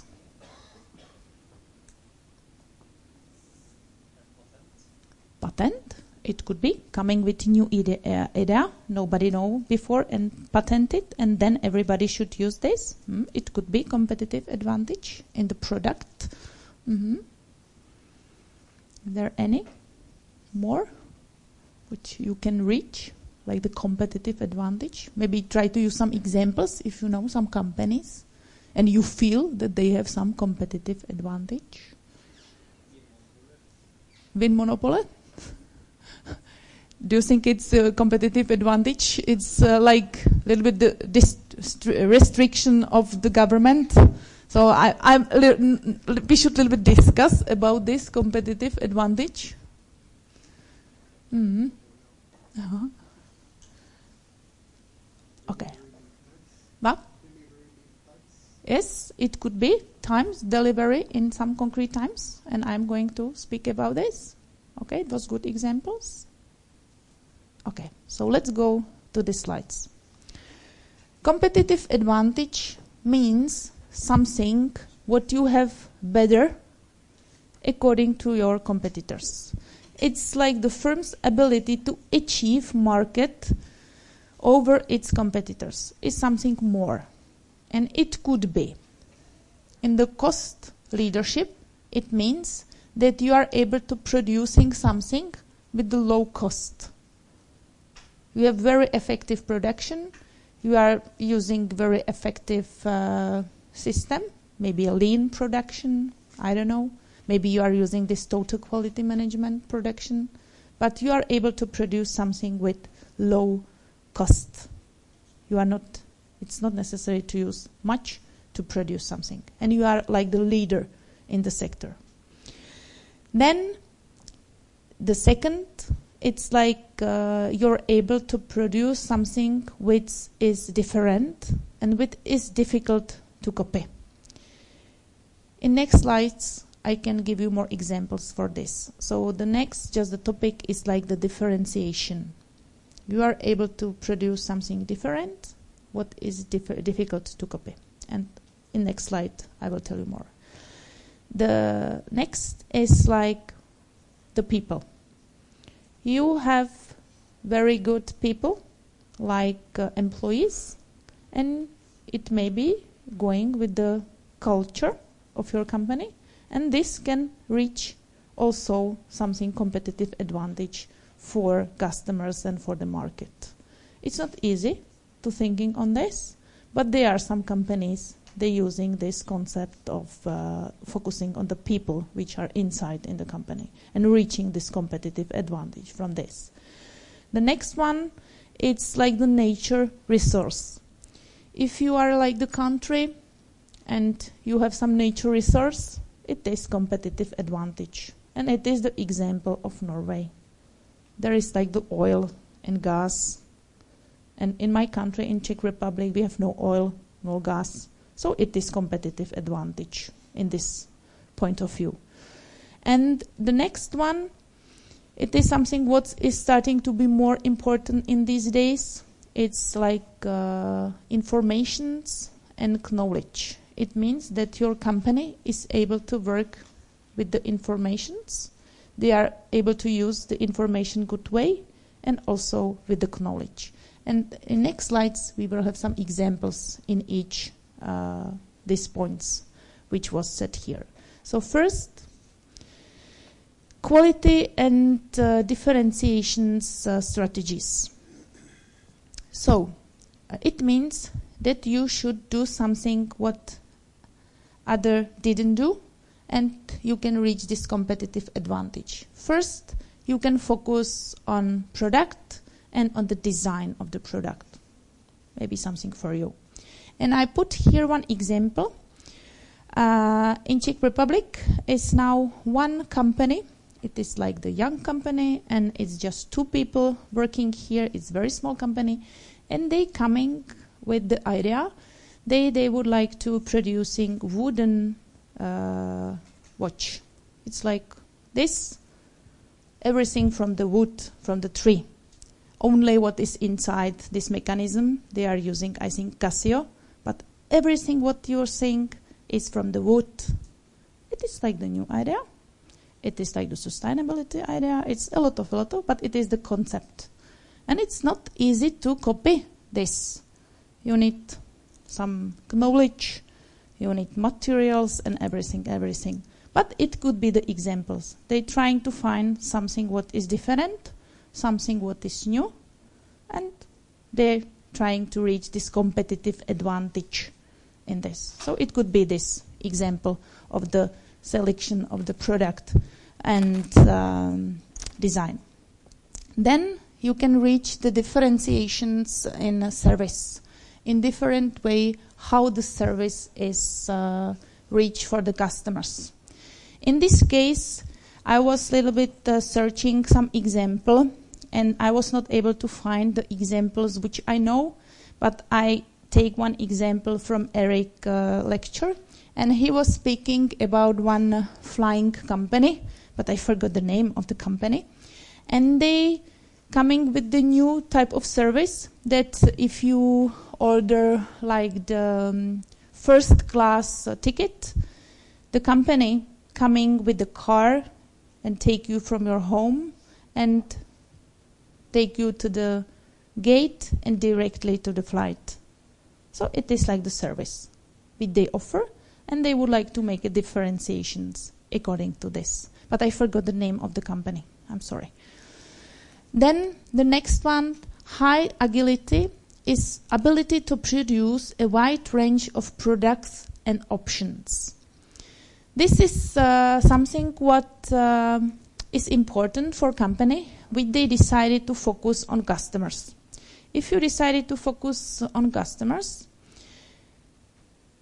Patent. It could be coming with new idea, uh, idea nobody know before, and patent it, and then everybody should use this. Mm, it could be competitive advantage in the product. Mm-hmm. Is there any more which you can reach, like the competitive advantage? Maybe try to use some examples if you know some companies and you feel that they have some competitive advantage. Win monopoly? Do you think it's a competitive advantage? It's uh, like a little bit the dis- restriction of the government. So I, I'm li- we should a little bit discuss about this competitive advantage. Mm-hmm. Uh-huh. Okay. What? Yes, it could be times, delivery in some concrete times, and I'm going to speak about this. Okay, it was good examples. Okay, so let's go to the slides. Competitive advantage means something what you have better according to your competitors. It's like the firm's ability to achieve market over its competitors is something more. And it could be. In the cost leadership, it means that you are able to producing something with the low cost. You have very effective production. You are using very effective uh, system, maybe a lean production, I don't know. Maybe you are using this total quality management production, but you are able to produce something with low cost. You are not, it's not necessary to use much to produce something. And you are like the leader in the sector. Then the second, it's like uh, you're able to produce something which is different and which is difficult to copy. In next slides, I can give you more examples for this. So the next, just the topic is like the differentiation. You are able to produce something different, what is diff- difficult to copy. And in next slide, I will tell you more. The next is like the people. You have very good people, like uh, employees, and it may be going with the culture of your company, and this can reach also something competitive advantage for customers and for the market. It's not easy to thinking on this, but there are some companies they using this concept of uh, focusing on the people which are inside in the company and reaching this competitive advantage from this. The next one, it's like the nature resource. If you are like the country and you have some nature resource, it is competitive advantage. And it is the example of Norway. There is like the oil and gas. And in my country, in Czech Republic, we have no oil, no gas. So it is competitive advantage in this point of view. And the next one, it is something what is starting to be more important in these days. It's like uh, informations and knowledge. It means that your company is able to work with the informations. They are able to use the information good way and also with the knowledge. And in next slides, we will have some examples in each uh, these points, which was said here. So first, quality and uh, differentiations uh, strategies. So uh, it means that you should do something what other didn't do, and you can reach this competitive advantage. First, you can focus on product and on the design of the product. Maybe something for you. And I put here one example. Uh, in Czech Republic is now one company. It is like the young company, and it's just two people working here. It's a very small company, and they coming with the idea. They they would like to producing wooden uh, watch. It's like this. Everything from the wood, from the tree. Only what is inside this mechanism. They are using, I think, Casio. But everything what you're saying is from the wood. It is like the new idea. It is like the sustainability idea. It's a lot of, a lot of, but it is the concept. And it's not easy to copy this. You need some knowledge, you need materials and everything, everything. But it could be the examples. They're trying to find something what is different, something what is new, and they're trying to reach this competitive advantage in this. So it could be this example of the selection of the product and um, design. Then you can reach the differentiations in a service in different way how the service is uh, reached for the customers. In this case, I was a little bit uh, searching some example, and I was not able to find the examples which I know, but I take one example from Eric uh, lecture, and he was speaking about one uh, flying company, but I forgot the name of the company, and they coming with the new type of service that if you order like the um, first class uh, ticket, the company coming with the car and take you from your home and take you to the gate and directly to the flight. So it is like the service which they offer, and they would like to make a differentiations according to this. But I forgot the name of the company. I'm sorry. Then the next one, high agility, is ability to produce a wide range of products and options. This is uh, something what uh, is important for company, which they decided to focus on customers. If you decided to focus on customers,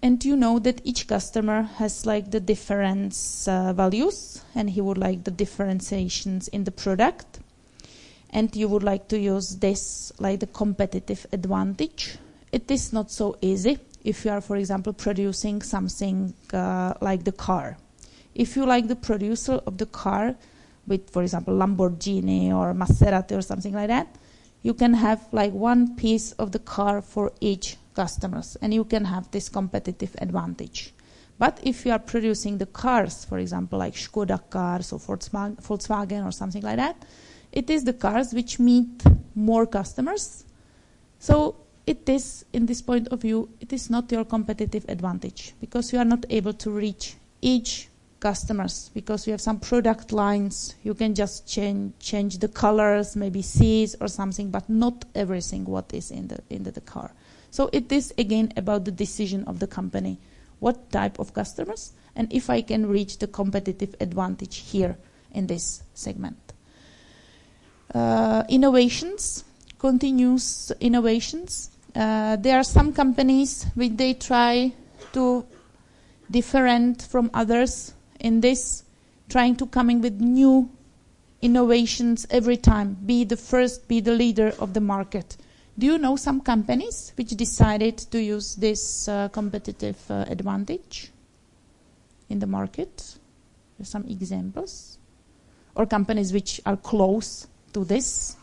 And you know that each customer has like the different uh, values, and he would like the differentiations in the product. And you would like to use this like the competitive advantage. It is not so easy if you are, for example, producing something uh, like the car. If you like the producer of the car with, for example, Lamborghini or Maserati or something like that, you can have like one piece of the car for each customers, and you can have this competitive advantage. But if you are producing the cars, for example, like Skoda cars or Volkswagen or something like that, it is the cars which meet more customers. So it is, in this point of view, it is not your competitive advantage, because you are not able to reach each customers, because you have some product lines, you can just change change the colors, maybe seats or something, but not everything what is in the in the, the car. So it is again about the decision of the company, what type of customers, and if I can reach the competitive advantage here in this segment. Uh, innovations, continuous innovations. Uh, there are some companies which they try to different from others in this, trying to coming with new innovations every time, be the first, be the leader of the market. Do you know some companies which decided to use this uh, competitive uh, advantage in the market? There's some examples. Or companies which are close to this.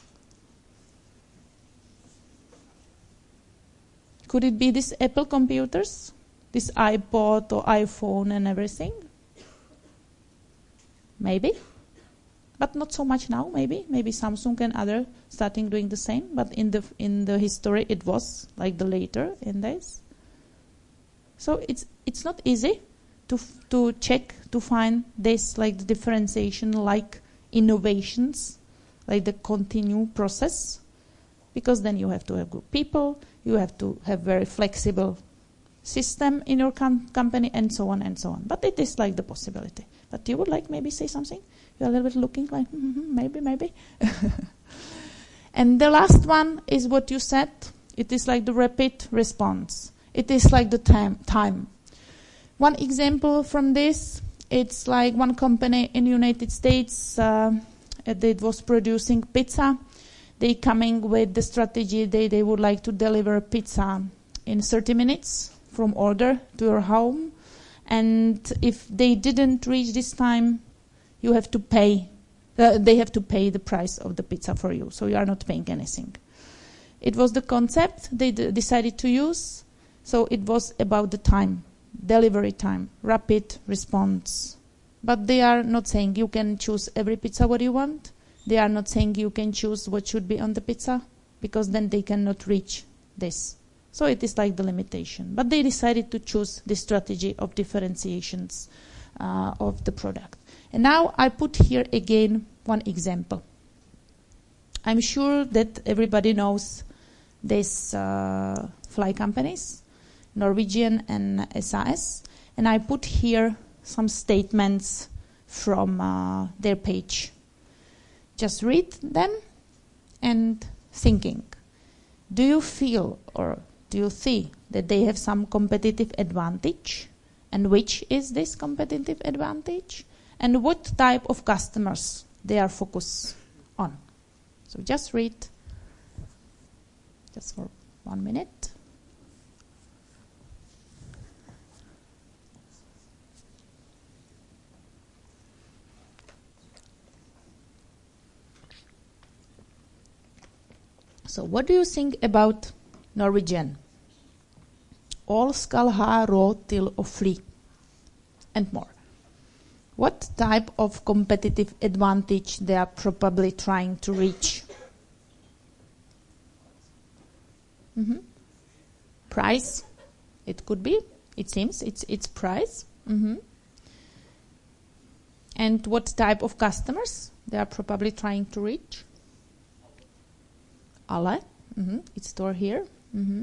Could it be this Apple computers? This iPod or iPhone and everything? Maybe. But not so much now, maybe. Maybe Samsung and other starting doing the same. But in the in the history it was like the later in this. So it's it's not easy to f- to check, to find this like the differentiation, like innovations, like the continue process. Because then you have to have good people, you have to have very flexible system in your com- company, and so on and so on. But it is like the possibility. But you would like maybe say something? You're a little bit looking like, mm-hmm, maybe, maybe. And the last one is what you said. It is like the rapid response. It is like the time. time. One example from this, it's like one company in the United States uh, that was producing pizza. They coming with the strategy they, they would like to deliver pizza in thirty minutes from order to your home. And if they didn't reach this time, you have to pay. Uh, they have to pay the price of the pizza for you, so you are not paying anything. It was the concept they d- decided to use. So it was about the time, delivery time, rapid response. But they are not saying you can choose every pizza what you want. They are not saying you can choose what should be on the pizza, because then they cannot reach this. So it is like the limitation. But they decided to choose the strategy of differentiations uh, of the product. And now I put here again one example. I'm sure that everybody knows these uh, fly companies, Norwegian and S A S. And I put here some statements from uh, their page. Just read them and thinking. Do you feel or do you see that they have some competitive advantage? And which is this competitive advantage? And what type of customers they are focused on? So just read, just for one minute. So what do you think about Norwegian? All skal ha råd til å fly, and more. What type of competitive advantage they are probably trying to reach? Mm-hmm. Price, it could be. It seems it's it's price. Mm-hmm. And what type of customers they are probably trying to reach? Alle. Mm-hmm. It's stored here. Mm-hmm.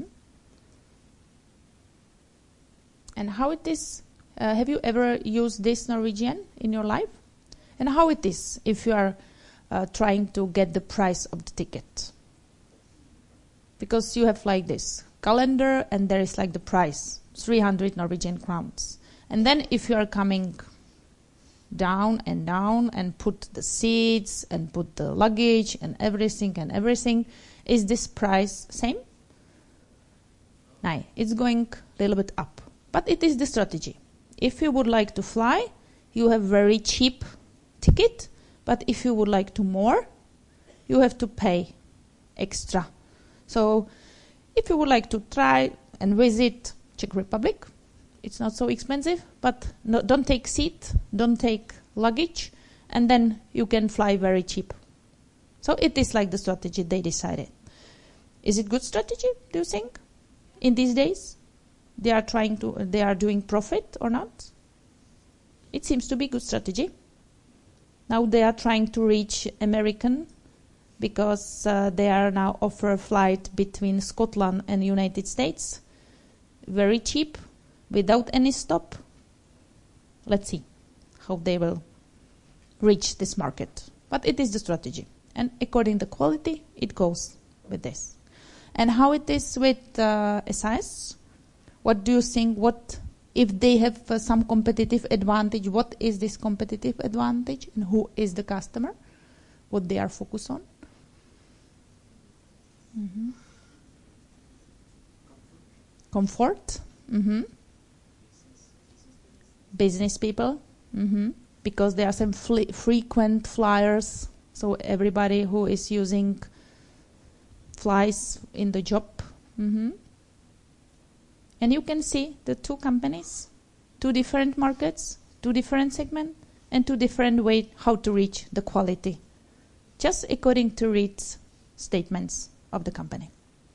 And how it is? Uh, have you ever used this Norwegian in your life? And how it is if you are uh, trying to get the price of the ticket? Because you have like this calendar, and there is like the price, three hundred Norwegian crowns. And then if you are coming down and down and put the seats and put the luggage and everything and everything, is this price same? No, it's going a little bit up. But it is the strategy. If you would like to fly, you have very cheap ticket, but if you would like to more, you have to pay extra. So if you would like to try and visit Czech Republic, it's not so expensive, but no, don't take seat, don't take luggage, and then you can fly very cheap. So it is like the strategy they decided. Is it good strategy, do you think? In these days, they are trying to, they are doing profit or not? It seems to be good strategy. Now they are trying to reach American because uh, they are now offer a flight between Scotland and United States. Very cheap, without any stop. Let's see how they will reach this market. But it is the strategy. And according to quality, it goes with this. And how it is with uh, S I S? What do you think? What if they have uh, some competitive advantage? What is this competitive advantage? And who is the customer? What they are focused on? Mm-hmm. Comfort. Mm-hmm. Business people. Mm-hmm. Because there are some fl- frequent flyers. So everybody who is using flies in the job. Mm-hmm. And you can see the two companies, two different markets, two different segments, and two different ways how to reach the quality, just according to Reed's statements of the company.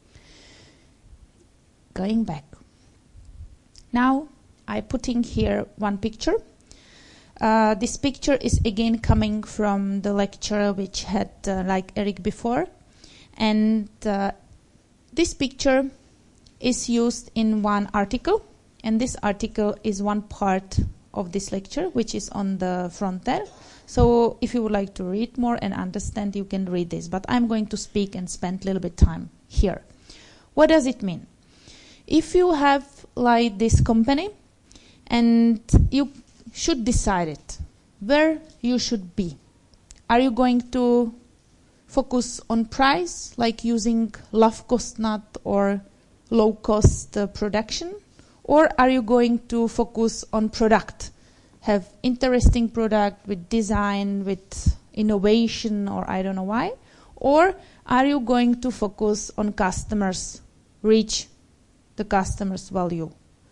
Going back. Now, I'm putting here one picture. Uh, this picture is again coming from the lecture which had uh, like Eric before. And uh, this picture is used in one article, and this article is one part of this lecture, which is on the front there. So if you would like to read more and understand, you can read this. But I'm going to speak and spend a little bit time here. What does it mean? If you have like this company, and you should decide it, where you should be. Are you going to focus on price, like using low-cost or low-cost uh, production? Or are you going to focus on product, have interesting product with design, with innovation, or I don't know why? Or are you going to focus on customers, reach the customer's value?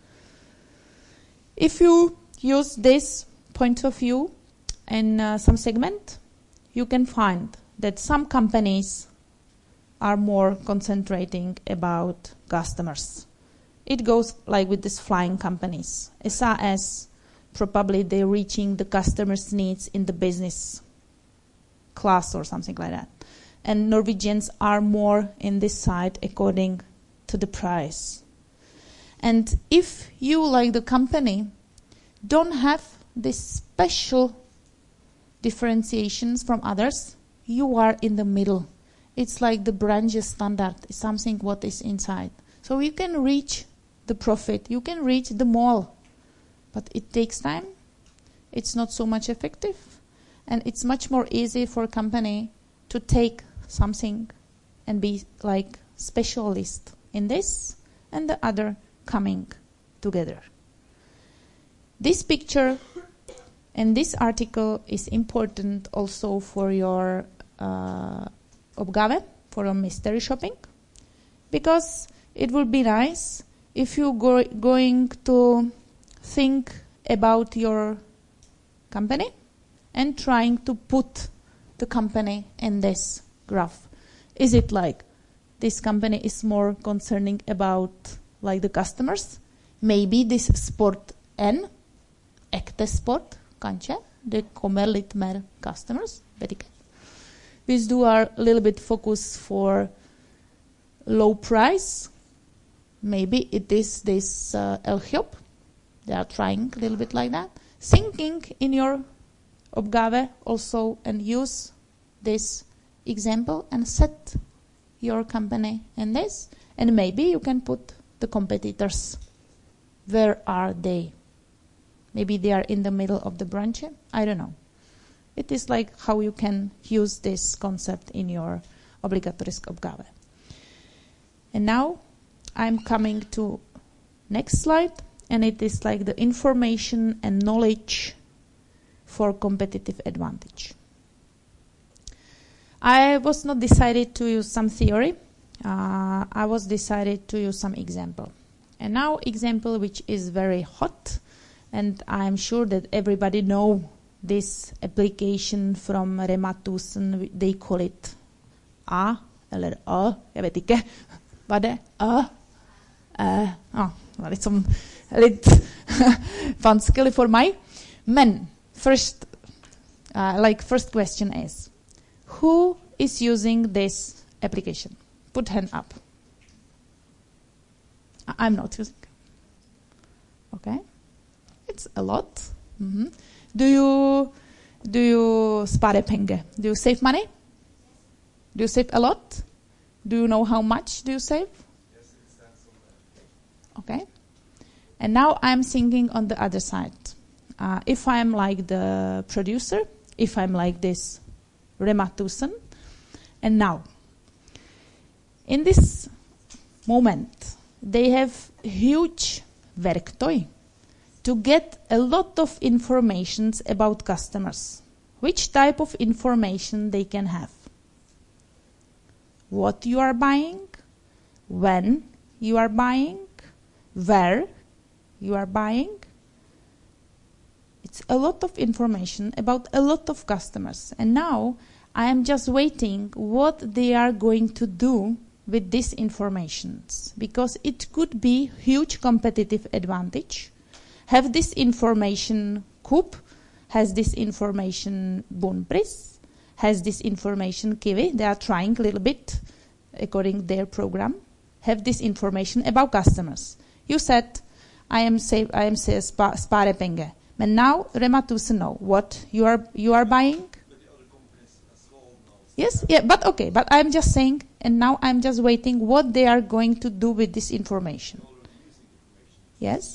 If you use this point of view in uh, some segment, you can find that some companies are more concentrating about customers. It goes like with these flying companies. S A S, probably they're reaching the customer's needs in the business class or something like that. And Norwegians are more in this side according to the price. And if you, like the company, don't have this special differentiations from others, you are in the middle. It's like the branches standard, it's something what is inside. So you can reach the profit, you can reach the mall, but it takes time, it's not so much effective, and it's much more easy for a company to take something and be like specialist in this and the other coming together. This picture and this article is important also for your uh, oppgave, for your mystery shopping, because it would be nice if you go going to think about your company and trying to put the company in this graph. Is it like this company is more concerning about like the customers? Maybe this sport N, ekte sport, kanskje, det kommer litt mer customers, vet ikke. Hvis du are a little bit focused for low price, maybe it is this uh, Elkjøp. They are trying a little bit like that. Thinking in your oppgave also and use this example and set your company in this. And maybe you can put the competitors. Where are they? Maybe they are in the middle of the branch. I don't know. It is like how you can use this concept in your obligatorisk Abgabe. And now I'm coming to next slide, and it is like the information and knowledge for competitive advantage. I was not decided to use some theory. Uh, I was decided to use some example. And now example which is very hot, and I'm sure that everybody know this application from Rema one thousand. They call it A, eller A, jeg vet ikke. Hva er det? A? Uh, ah, det var litt, som, litt vanskelig for meg. Men first, uh, like first question is, who is using this application? Put hand up. I'm not using. Okay, it's a lot. Mm-hmm. Do you do you spare penger? Do you save money? Do you save a lot? Do you know how much do you save? Yes, it stands on there. Okay. And now I'm thinking on the other side. Uh, if I'm like the producer, if I'm like this Rema one thousand, and now, in this moment, they have huge verktøy to get a lot of information about customers. Which type of information they can have? What you are buying, when you are buying, where you are buying. It's a lot of information about a lot of customers. And now I am just waiting what they are going to do with this information, because it could be huge competitive advantage. Have this information Coop, has this information Bonpris, has this information Kiwi. They are trying a little bit according their program. Have this information about customers. You said, I am save, I am say spa, spare penger. But now Rema one thousand know what you are you are buying. But the other companies as well knows. Yes, yeah, but okay, but I'm just saying, and now I'm just waiting what they are going to do with this information. Yes,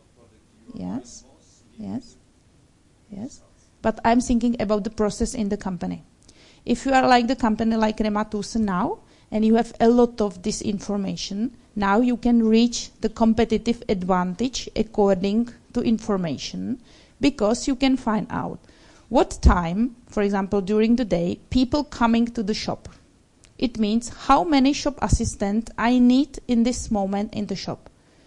yes, yes, yes. But I'm thinking about the process in the company. If you are like the company like Rema one thousand now, and you have a lot of this information, now you can reach the competitive advantage according to information, because you can find out what time, for example, during the day, people coming to the shop. It means how many shop assistants I need in this moment in the shop.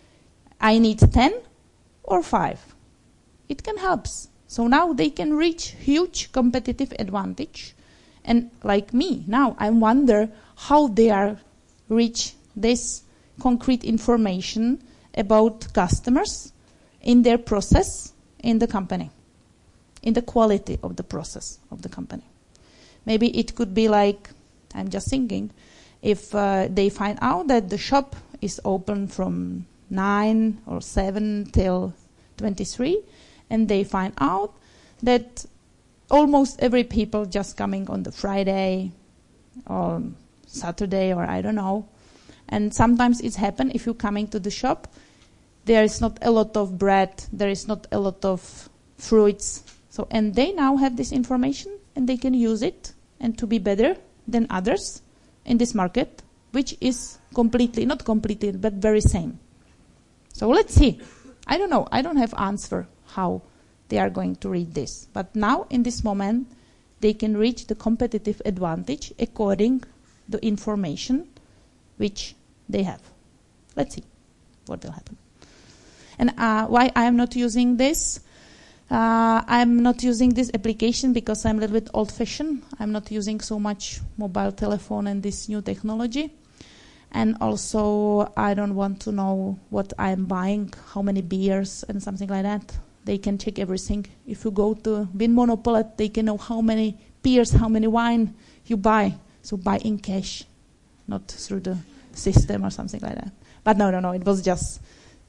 I need ten or five. It can help. So now they can reach huge competitive advantage. And like me, now I wonder how they are reach this concrete information about customers in their process in the company, in the quality of the process of the company. Maybe it could be like, I'm just thinking, if uh, they find out that the shop is open from nine or seven till twenty-three, and they find out that almost every people just coming on the Friday or Saturday or I don't know. And sometimes it's happen if you're coming to the shop, there is not a lot of bread, there is not a lot of fruits. So, and they now have this information and they can use it and to be better than others in this market, which is completely, not completely, but very same. So let's see. I don't know. I don't have answer how they are going to read this. But now, in this moment, they can reach the competitive advantage according to the information which they have. Let's see what will happen. And uh, why I am not using this? Uh, I'm not using this application because I'm a little bit old-fashioned. I'm not using so much mobile telephone and this new technology. And also, I don't want to know what I'm buying, how many beers and something like that. They can check everything. If you go to Vinmonopolet, they can know how many beers, how many wine you buy. So buy in cash, not through the system or something like that. But no, no, no, it was just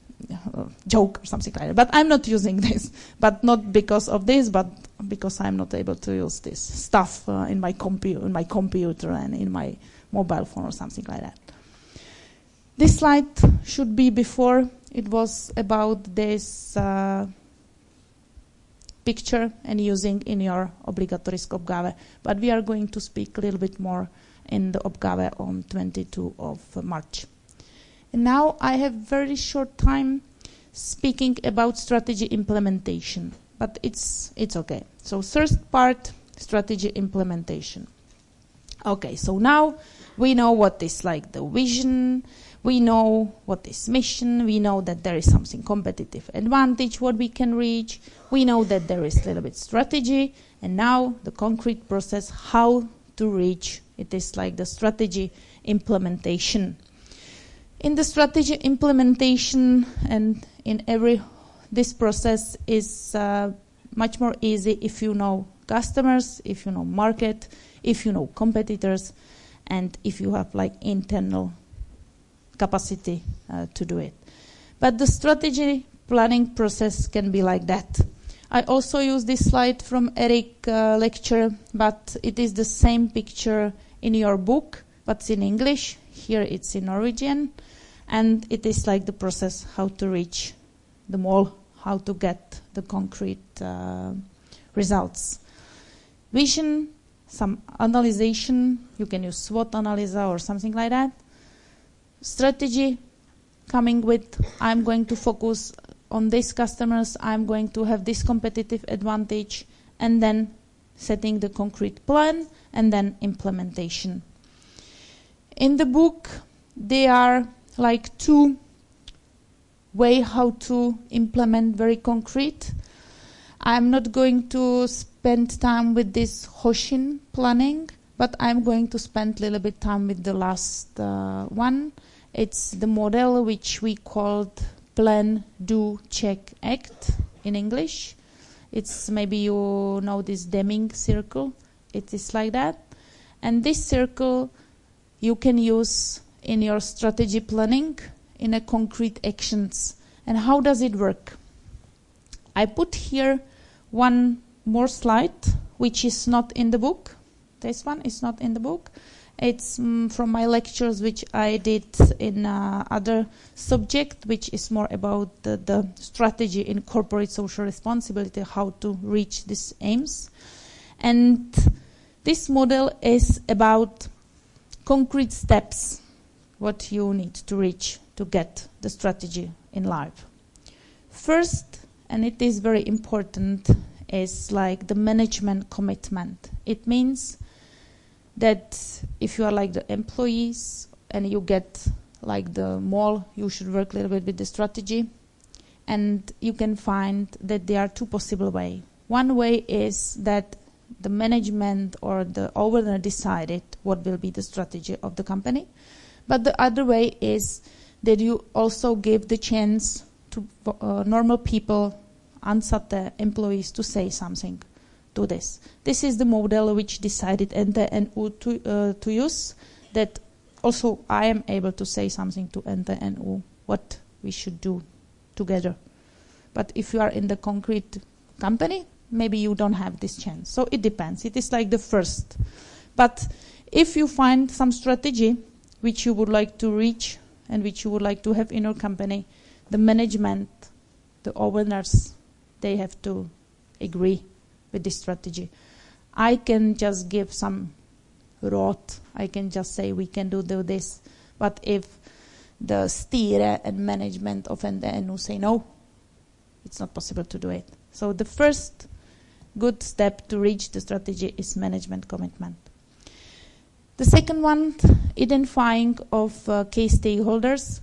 a joke or something like that. But I'm not using this. But not because of this, but because I'm not able to use this stuff uh, in my compu- in my computer and in my mobile phone or something like that. This slide should be before. It was about this uh, picture and using in your obligatorisk uppgave. But we are going to speak a little bit more in the uppgave on twenty-second of March. And now I have very short time speaking about strategy implementation, but it's it's okay. So first part, strategy implementation. Okay, so now we know what is like the vision, we know what is mission, we know that there is something competitive advantage what we can reach, we know that there is a little bit strategy, and now the concrete process how to reach it is like the strategy implementation. In the strategy implementation and in every this process is uh, much more easy if you know customers, if you know market, if you know competitors, and if you have like internal capacity uh, to do it. But the strategy planning process can be like that. I also use this slide from Eric uh, lecture, but it is the same picture in your book, but it's in English. Here it's in Norwegian. And it is like the process how to reach the goal, how to get the concrete uh, results. Vision, some analyzation, you can use SWOT analysis or something like that. Strategy, coming with, I'm going to focus on these customers, I'm going to have this competitive advantage, and then setting the concrete plan, and then implementation. In the book, there are like two way how to implement very concrete. I'm not going to spend time with this Hoshin planning, but I'm going to spend a little bit time with the last uh, one. It's the model which we called plan, do, check, act in English. It's maybe you know this Deming circle. It is like that. And this circle you can use in your strategy planning in a concrete actions. And how does it work? I put here one more slide, which is not in the book. This one is not in the book. It's um, from my lectures, which I did in uh, other subject, which is more about the, the strategy in corporate social responsibility, how to reach these aims. And this model is about concrete steps, what you need to reach to get the strategy in life. First, and it is very important, is like the management commitment. It means that if you are like the employees and you get like the mall, you should work a little bit with the strategy. And you can find that there are two possible ways. One way is that the management or the owner decided what will be the strategy of the company. But the other way is that you also give the chance to uh, normal people, ansatte employees, to say something to this. This is the model which decided N T N U to, uh, to use, that also I am able to say something to N T N U what we should do together. But if you are in the concrete company, maybe you don't have this chance. So it depends. It is like the first. But if you find some strategy which you would like to reach and which you would like to have in your company, the management, the owners, they have to agree with this strategy. I can just give some rote. I can just say we can do, do this. But if the styre and management of N T N U say no, it's not possible to do it. So the first good step to reach the strategy is management commitment. The second one, identifying of uh, key stakeholders.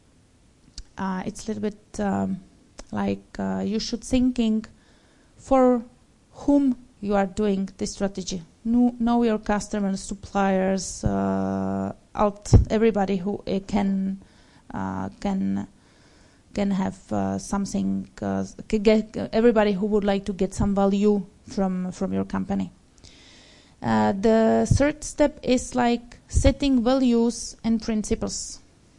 Uh, it's a little bit um, like uh, you should thinking for whom you are doing this strategy. Know, know your customers, suppliers, uh, out everybody who uh, can uh, can can have uh, something. Uh, can get, uh, everybody who would like to get some value from from your company. Uh, the third step is like setting values and principles.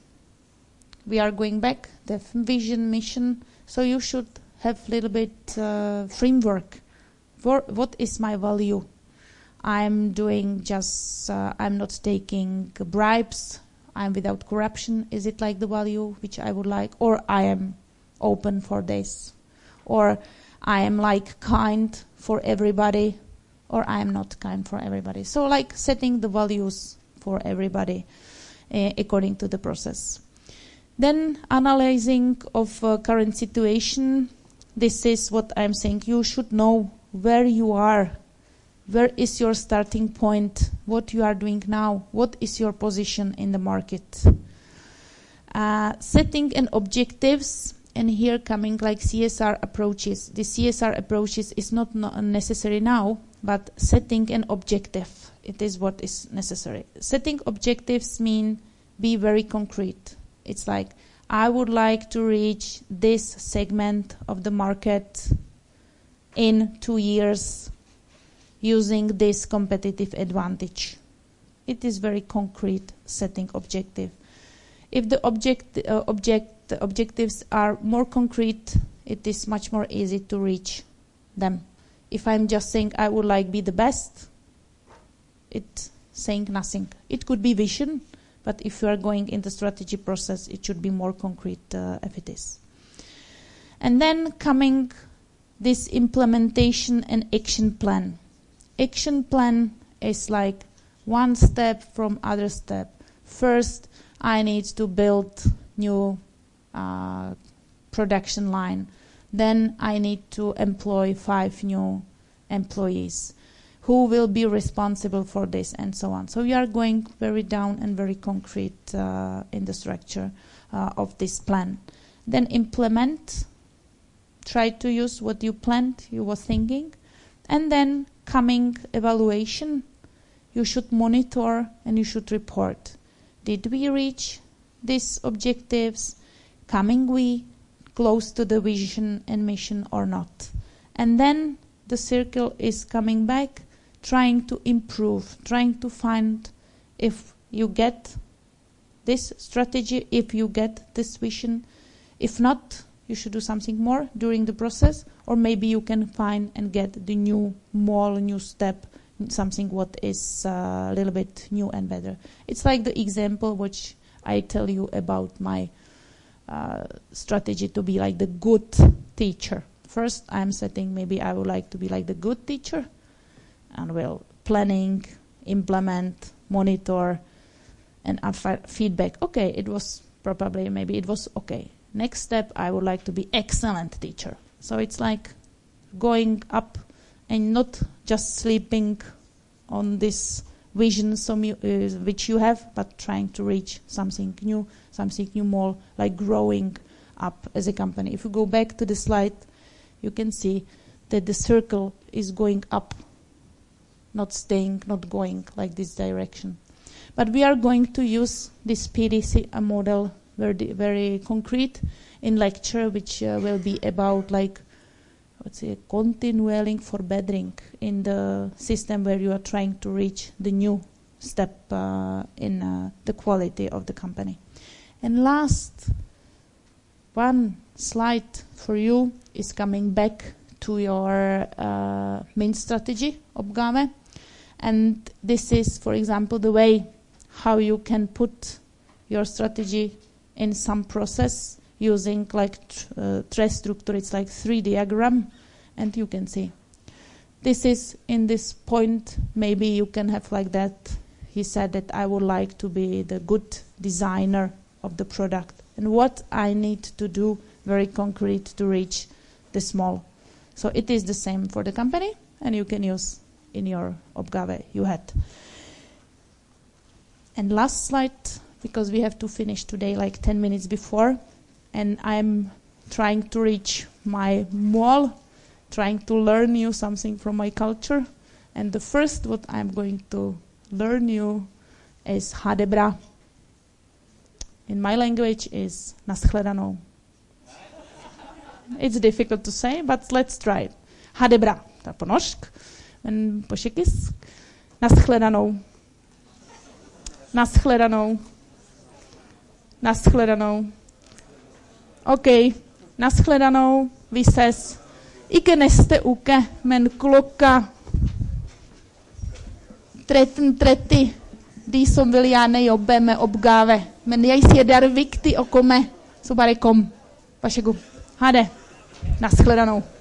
We are going back, the vision, mission, so you should have a little bit uh, framework. For what is my value? I'm doing just, uh, I'm not taking bribes, I'm without corruption. Is it like the value which I would like? Or I am open for this. Or I am like kind for everybody. Or I am not kind for everybody. So like setting the values for everybody uh, according to the process. Then analyzing of uh, current situation. This is what I'm saying. You should know where you are. Where is your starting point? What you are doing now? What is your position in the market? Uh, setting an objectives, and here coming like C S R approaches. The C S R approaches is not no- necessary now, but setting an objective. It is what is necessary. Setting objectives mean be very concrete. It's like, I would like to reach this segment of the market in two years using this competitive advantage. It is very concrete setting objective. If the object, uh, object the objectives are more concrete, it is much more easy to reach them. If I'm just saying I would like to be the best, it's saying nothing. It could be vision, but if you are going in the strategy process, it should be more concrete uh, if it is. And then coming this implementation and action plan. Action plan is like one step from other step. First, I need to build new uh, production line. Then I need to employ five new employees. Who will be responsible for this, and so on. So we are going very down and very concrete uh, in the structure uh, of this plan. Then implement. Try to use what you planned, you were thinking. And then coming evaluation, you should monitor and you should report. Did we reach these objectives? Coming we close to the vision and mission or not? And then the circle is coming back, trying to improve, trying to find if you get this strategy, if you get this vision. If not, you should do something more during the process, or maybe you can find and get the new, more new step, something what is uh, a little bit new and better. It's like the example which I tell you about my uh, strategy to be like the good teacher. First, I'm setting maybe I would like to be like the good teacher, and well, planning, implement, monitor, and uh, feedback. Okay, it was probably, maybe it was okay. Next step, I would like to be excellent teacher. So it's like going up and not just sleeping on this vision some, uh, which you have, but trying to reach something new, something new more, like growing up as a company. If you go back to the slide, you can see that the circle is going up, not staying, not going like this direction. But we are going to use this P D C A model very, very concrete in lecture, which uh, will be about like, let's say, continuing for bettering in the system where you are trying to reach the new step uh, in uh, the quality of the company. And last one slide for you is coming back to your uh, main strategy oppgave. And this is, for example, the way how you can put your strategy in some process using like tr- uh, trace structure. It's like three diagram, and you can see. This is in this point, maybe you can have like that. He said that I would like to be the good designer of the product, and what I need to do very concrete to reach the small. So it is the same for the company, and you can use in your oppgave you had. And last slide, because we have to finish today like ten minutes before, and I'm trying to reach my mall, trying to learn you something from my culture. And the first what I'm going to learn you is hadebra. In my language is naschledanou. It's difficult to say, but let's try it. Hadebra, to po norsk, men po tjeckisk. Naschledanou. Naschledanou. Naschledanou. Okej, naschledanou, vi ses. Ikke neste uke, men klokka tretten tretti de som vil gjerne jobbe med oppgave. Men jeg sier det er viktig å komme. Så bare kom. Vær så god. Ha det. Naschledanou.